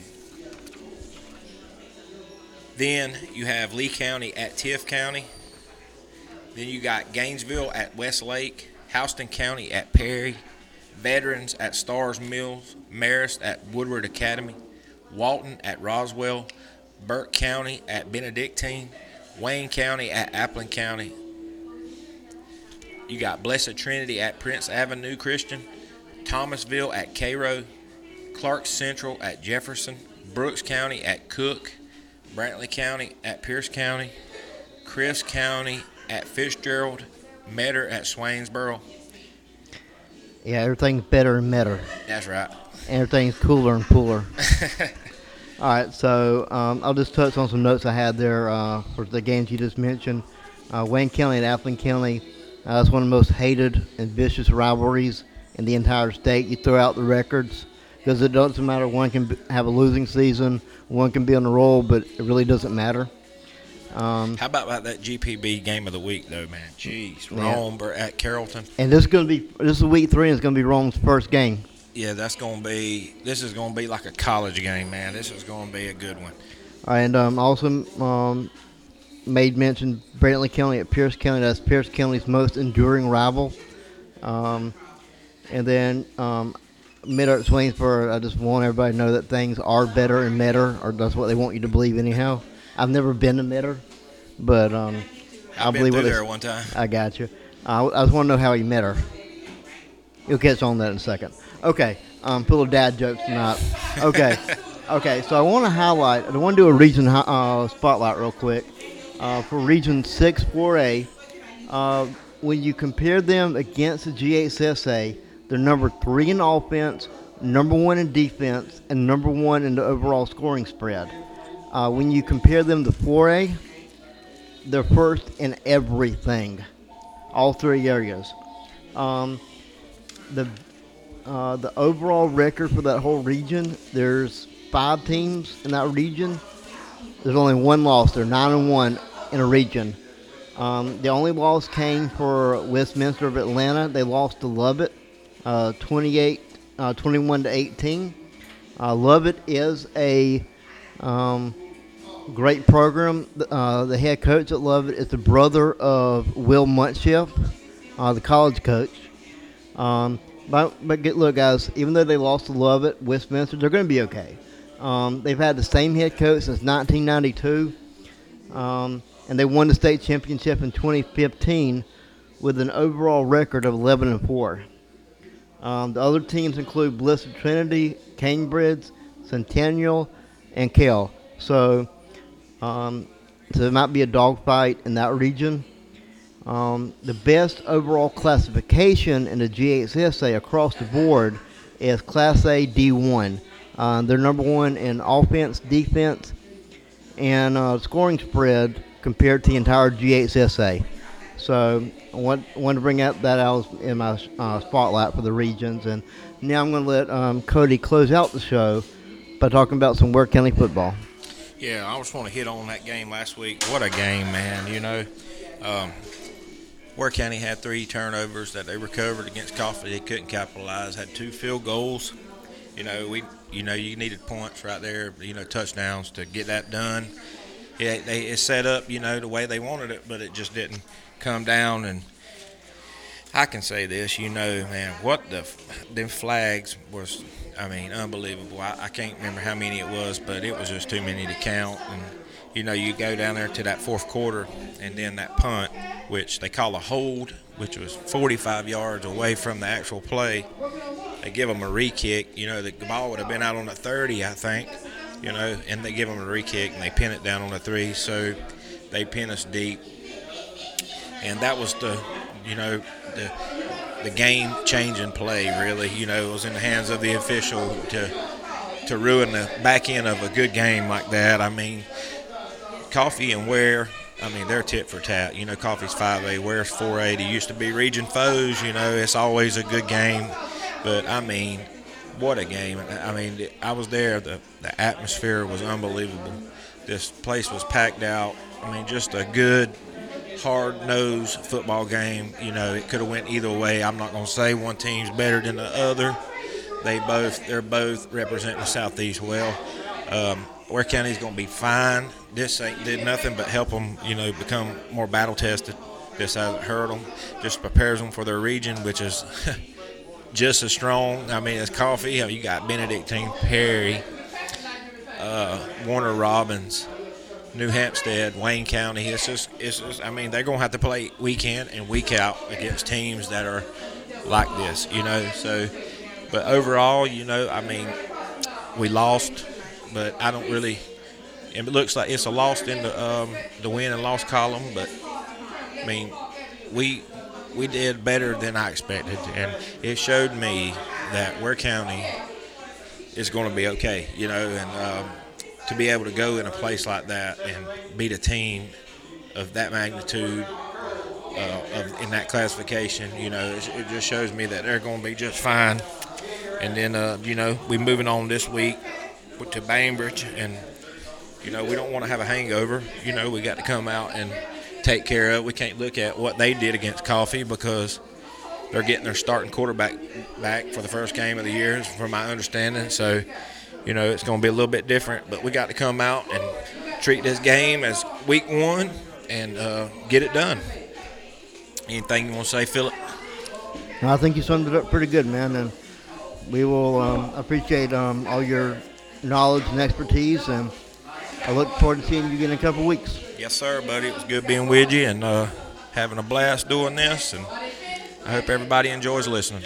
Then you have Lee County at Tiff County. Then you got Gainesville at Westlake, Houston County at Perry, Veterans at Stars Mills, Marist at Woodward Academy, Walton at Roswell, Burke County at Benedictine, Wayne County at Appling County. You got Blessed Trinity at Prince Avenue Christian, Thomasville at Cairo, Clark Central at Jefferson, Brooks County at Cook, Brantley County at Pierce County, Chris County at Fitzgerald, Metter at Swainsboro. Yeah, everything's better and better. That's right. Everything's cooler and cooler. All right, so um, I'll just touch on some notes I had there uh, for the games you just mentioned. Uh, Wayne County and Athens County, uh, it's one of the most hated and vicious rivalries in the entire state. You throw out the records because it doesn't matter. One can b- have a losing season, one can be on the roll, but it really doesn't matter. Um, How about, about that G P B game of the week, though, man? Jeez, Yeah. Rome at Carrollton. and this is going to be this is week three, and it's going to be Rome's first game. Yeah, that's going to be – this is going to be like a college game, man. This is going to be a good one. And um, also um, made mention Brantley County at Pierce County. That's Pierce County's most enduring rival. Um, and then um, Mid-Arts Waynesboro, I just want everybody to know that things are better in Metter, or that's what they want you to believe anyhow. I've never been to Metter, but um, I I've been believe through what there they, one time. I got you. Uh, I just want to know how he met her. You'll catch on that in a second. Okay, um, put little dad jokes tonight. Okay, okay. So I want to highlight. I want to do a region hi- uh, spotlight real quick uh, for Region Six four A. Uh, when you compare them against the G H S A, they're number three in offense, number one in defense, and number one in the overall scoring spread. Uh, when you compare them to four A, they're first in everything, all three areas. Um, the uh, the overall record for that whole region, there's five teams in that region. There's only one loss. They're nine and one in a region. Um, the only loss came for Westminster of Atlanta. They lost to Lovett, uh, twenty-eight, uh, twenty-one to eighteen. Uh, Lovett is a um, great program. Uh, the head coach at Lovett is the brother of Will Muntcheff, uh, the college coach. Um, but, but get, look, guys, even though they lost to Lovett, Westminster, they're going to be okay. Um, they've had the same head coach since nineteen ninety-two, um, and they won the state championship in twenty fifteen with an overall record of eleven and four. Um, the other teams include Blessed Trinity, Cambridge, Centennial, and Kell. So, um, so there might be a dogfight in that region. Um, the best overall classification in the G H S A across the board is Class A D one. Uh, they're number one in offense, defense, and uh, scoring spread compared to the entire G H S A. So I want, want to bring out that out in my uh, spotlight for the regions. And now I'm going to let um, Cody close out the show by talking about some Ware County football. Yeah, I just want to hit on that game last week. What a game, man, you know. Um, Ware County had three turnovers that they recovered against Coffee. They couldn't capitalize. Had two field goals. You know, we, you know, you needed points right there. You know, touchdowns to get that done. It, they, it set up, you know, the way they wanted it, but it just didn't come down. And I can say this, you know, man, what the them flags was. I mean, unbelievable. I, I can't remember how many it was, but it was just too many to count. And you know, you go down there to that fourth quarter, and then that punt, which they call a hold, which was forty-five yards away from the actual play. They give them a re-kick. You know, the ball would have been out on the thirty, I think, you know, and they give them a re-kick, and they pin it down on the three. So they pin us deep. And that was the, you know, the the game-changing play, really. You know, it was in the hands of the official to to ruin the back end of a good game like that. I mean, Coffee and Ware, I mean, they're tit for tat. You know, Coffee's five A, Ware's four A. They used to be region foes. You know, it's always a good game. But, I mean, what a game. I mean, I was there. The, the atmosphere was unbelievable. This place was packed out. I mean, just a good, hard-nosed football game. You know, it could have went either way. I'm not going to say one team's better than the other. They both, they're both representing the Southeast well. Um, Ware County's going to be fine. This ain't did nothing but help them, you know, become more battle-tested. This hasn't hurt them. Just prepares them for their region, which is just as strong. I mean, as Coffee, you got Benedictine, Perry, uh, Warner Robins, New Hampstead, Wayne County. It's just, it's just, I mean, they're going to have to play week in and week out against teams that are like this, you know. So, but overall, you know, I mean, we lost, but I don't really. It looks like it's a loss in the um, the win and loss column, but I mean, we we did better than I expected, and it showed me that Ware County is going to be okay, you know, and. Um, to be able to go in a place like that and beat a team of that magnitude uh, of, in that classification, you know, it, it just shows me that they're going to be just fine. And then, uh, you know, we're moving on this week to Bainbridge, and, you know, we don't want to have a hangover. You know, we got to come out and take care of. We can't look at what they did against Coffee because they're getting their starting quarterback back for the first game of the year, from my understanding. So, you know, it's going to be a little bit different. But we got to come out and treat this game as week one and uh, get it done. Anything you want to say, Philip? I think you summed it up pretty good, man. And we will um, appreciate um, all your knowledge and expertise, and I look forward to seeing you again in a couple weeks. Yes, sir, buddy. It was good being with you and uh, having a blast doing this, and I hope everybody enjoys listening.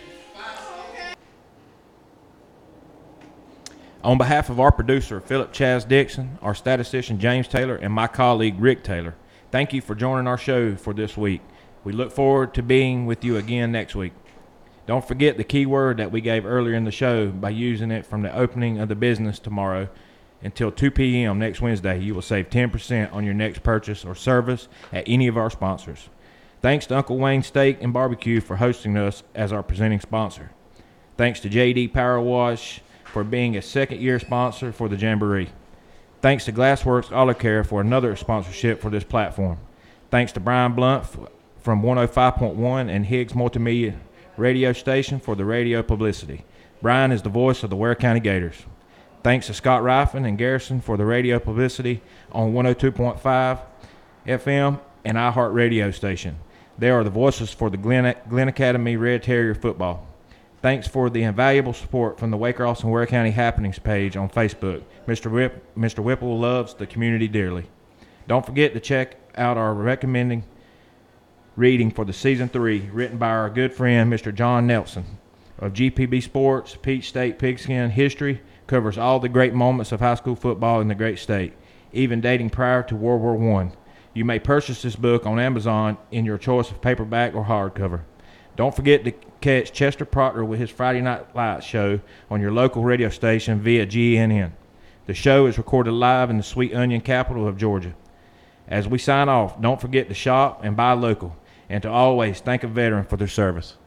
On behalf of our producer, Philip Chaz Dixon, our statistician, James Taylor, and my colleague, Rick Taylor, thank you for joining our show for this week. We look forward to being with you again next week. Don't forget the key word that we gave earlier in the show by using it from the opening of the business tomorrow until two p.m. next Wednesday. You will save ten percent on your next purchase or service at any of our sponsors. Thanks to Uncle Wayne Steak and Barbecue for hosting us as our presenting sponsor. Thanks to J D Power Wash for being a second-year sponsor for the Jamboree. Thanks to Glassworks Auto Care for another sponsorship for this platform. Thanks to Brian Blunt f- from one oh five point one and Higgs Multimedia Radio Station for the radio publicity. Brian is the voice of the Ware County Gators. Thanks to Scott Rifen and Garrison for the radio publicity on one oh two point five F M and iHeart Radio Station. They are the voices for the Glen, Glen Academy Red Terrier football. Thanks for the invaluable support from the Waycross and Ware County Happenings page on Facebook. Mister Whip, Mister Whipple loves the community dearly. Don't forget to check out our recommending reading for the season three, written by our good friend Mister John Nelson of G P B Sports. Peach State Pigskin History covers all the great moments of high school football in the great state, even dating prior to World War One. You may purchase this book on Amazon in your choice of paperback or hardcover. Don't forget to catch Chester Proctor with his Friday Night Lights show on your local radio station via G N N. The show is recorded live in the Sweet Onion capital of Georgia. As we sign off, don't forget to shop and buy local, and to always thank a veteran for their service.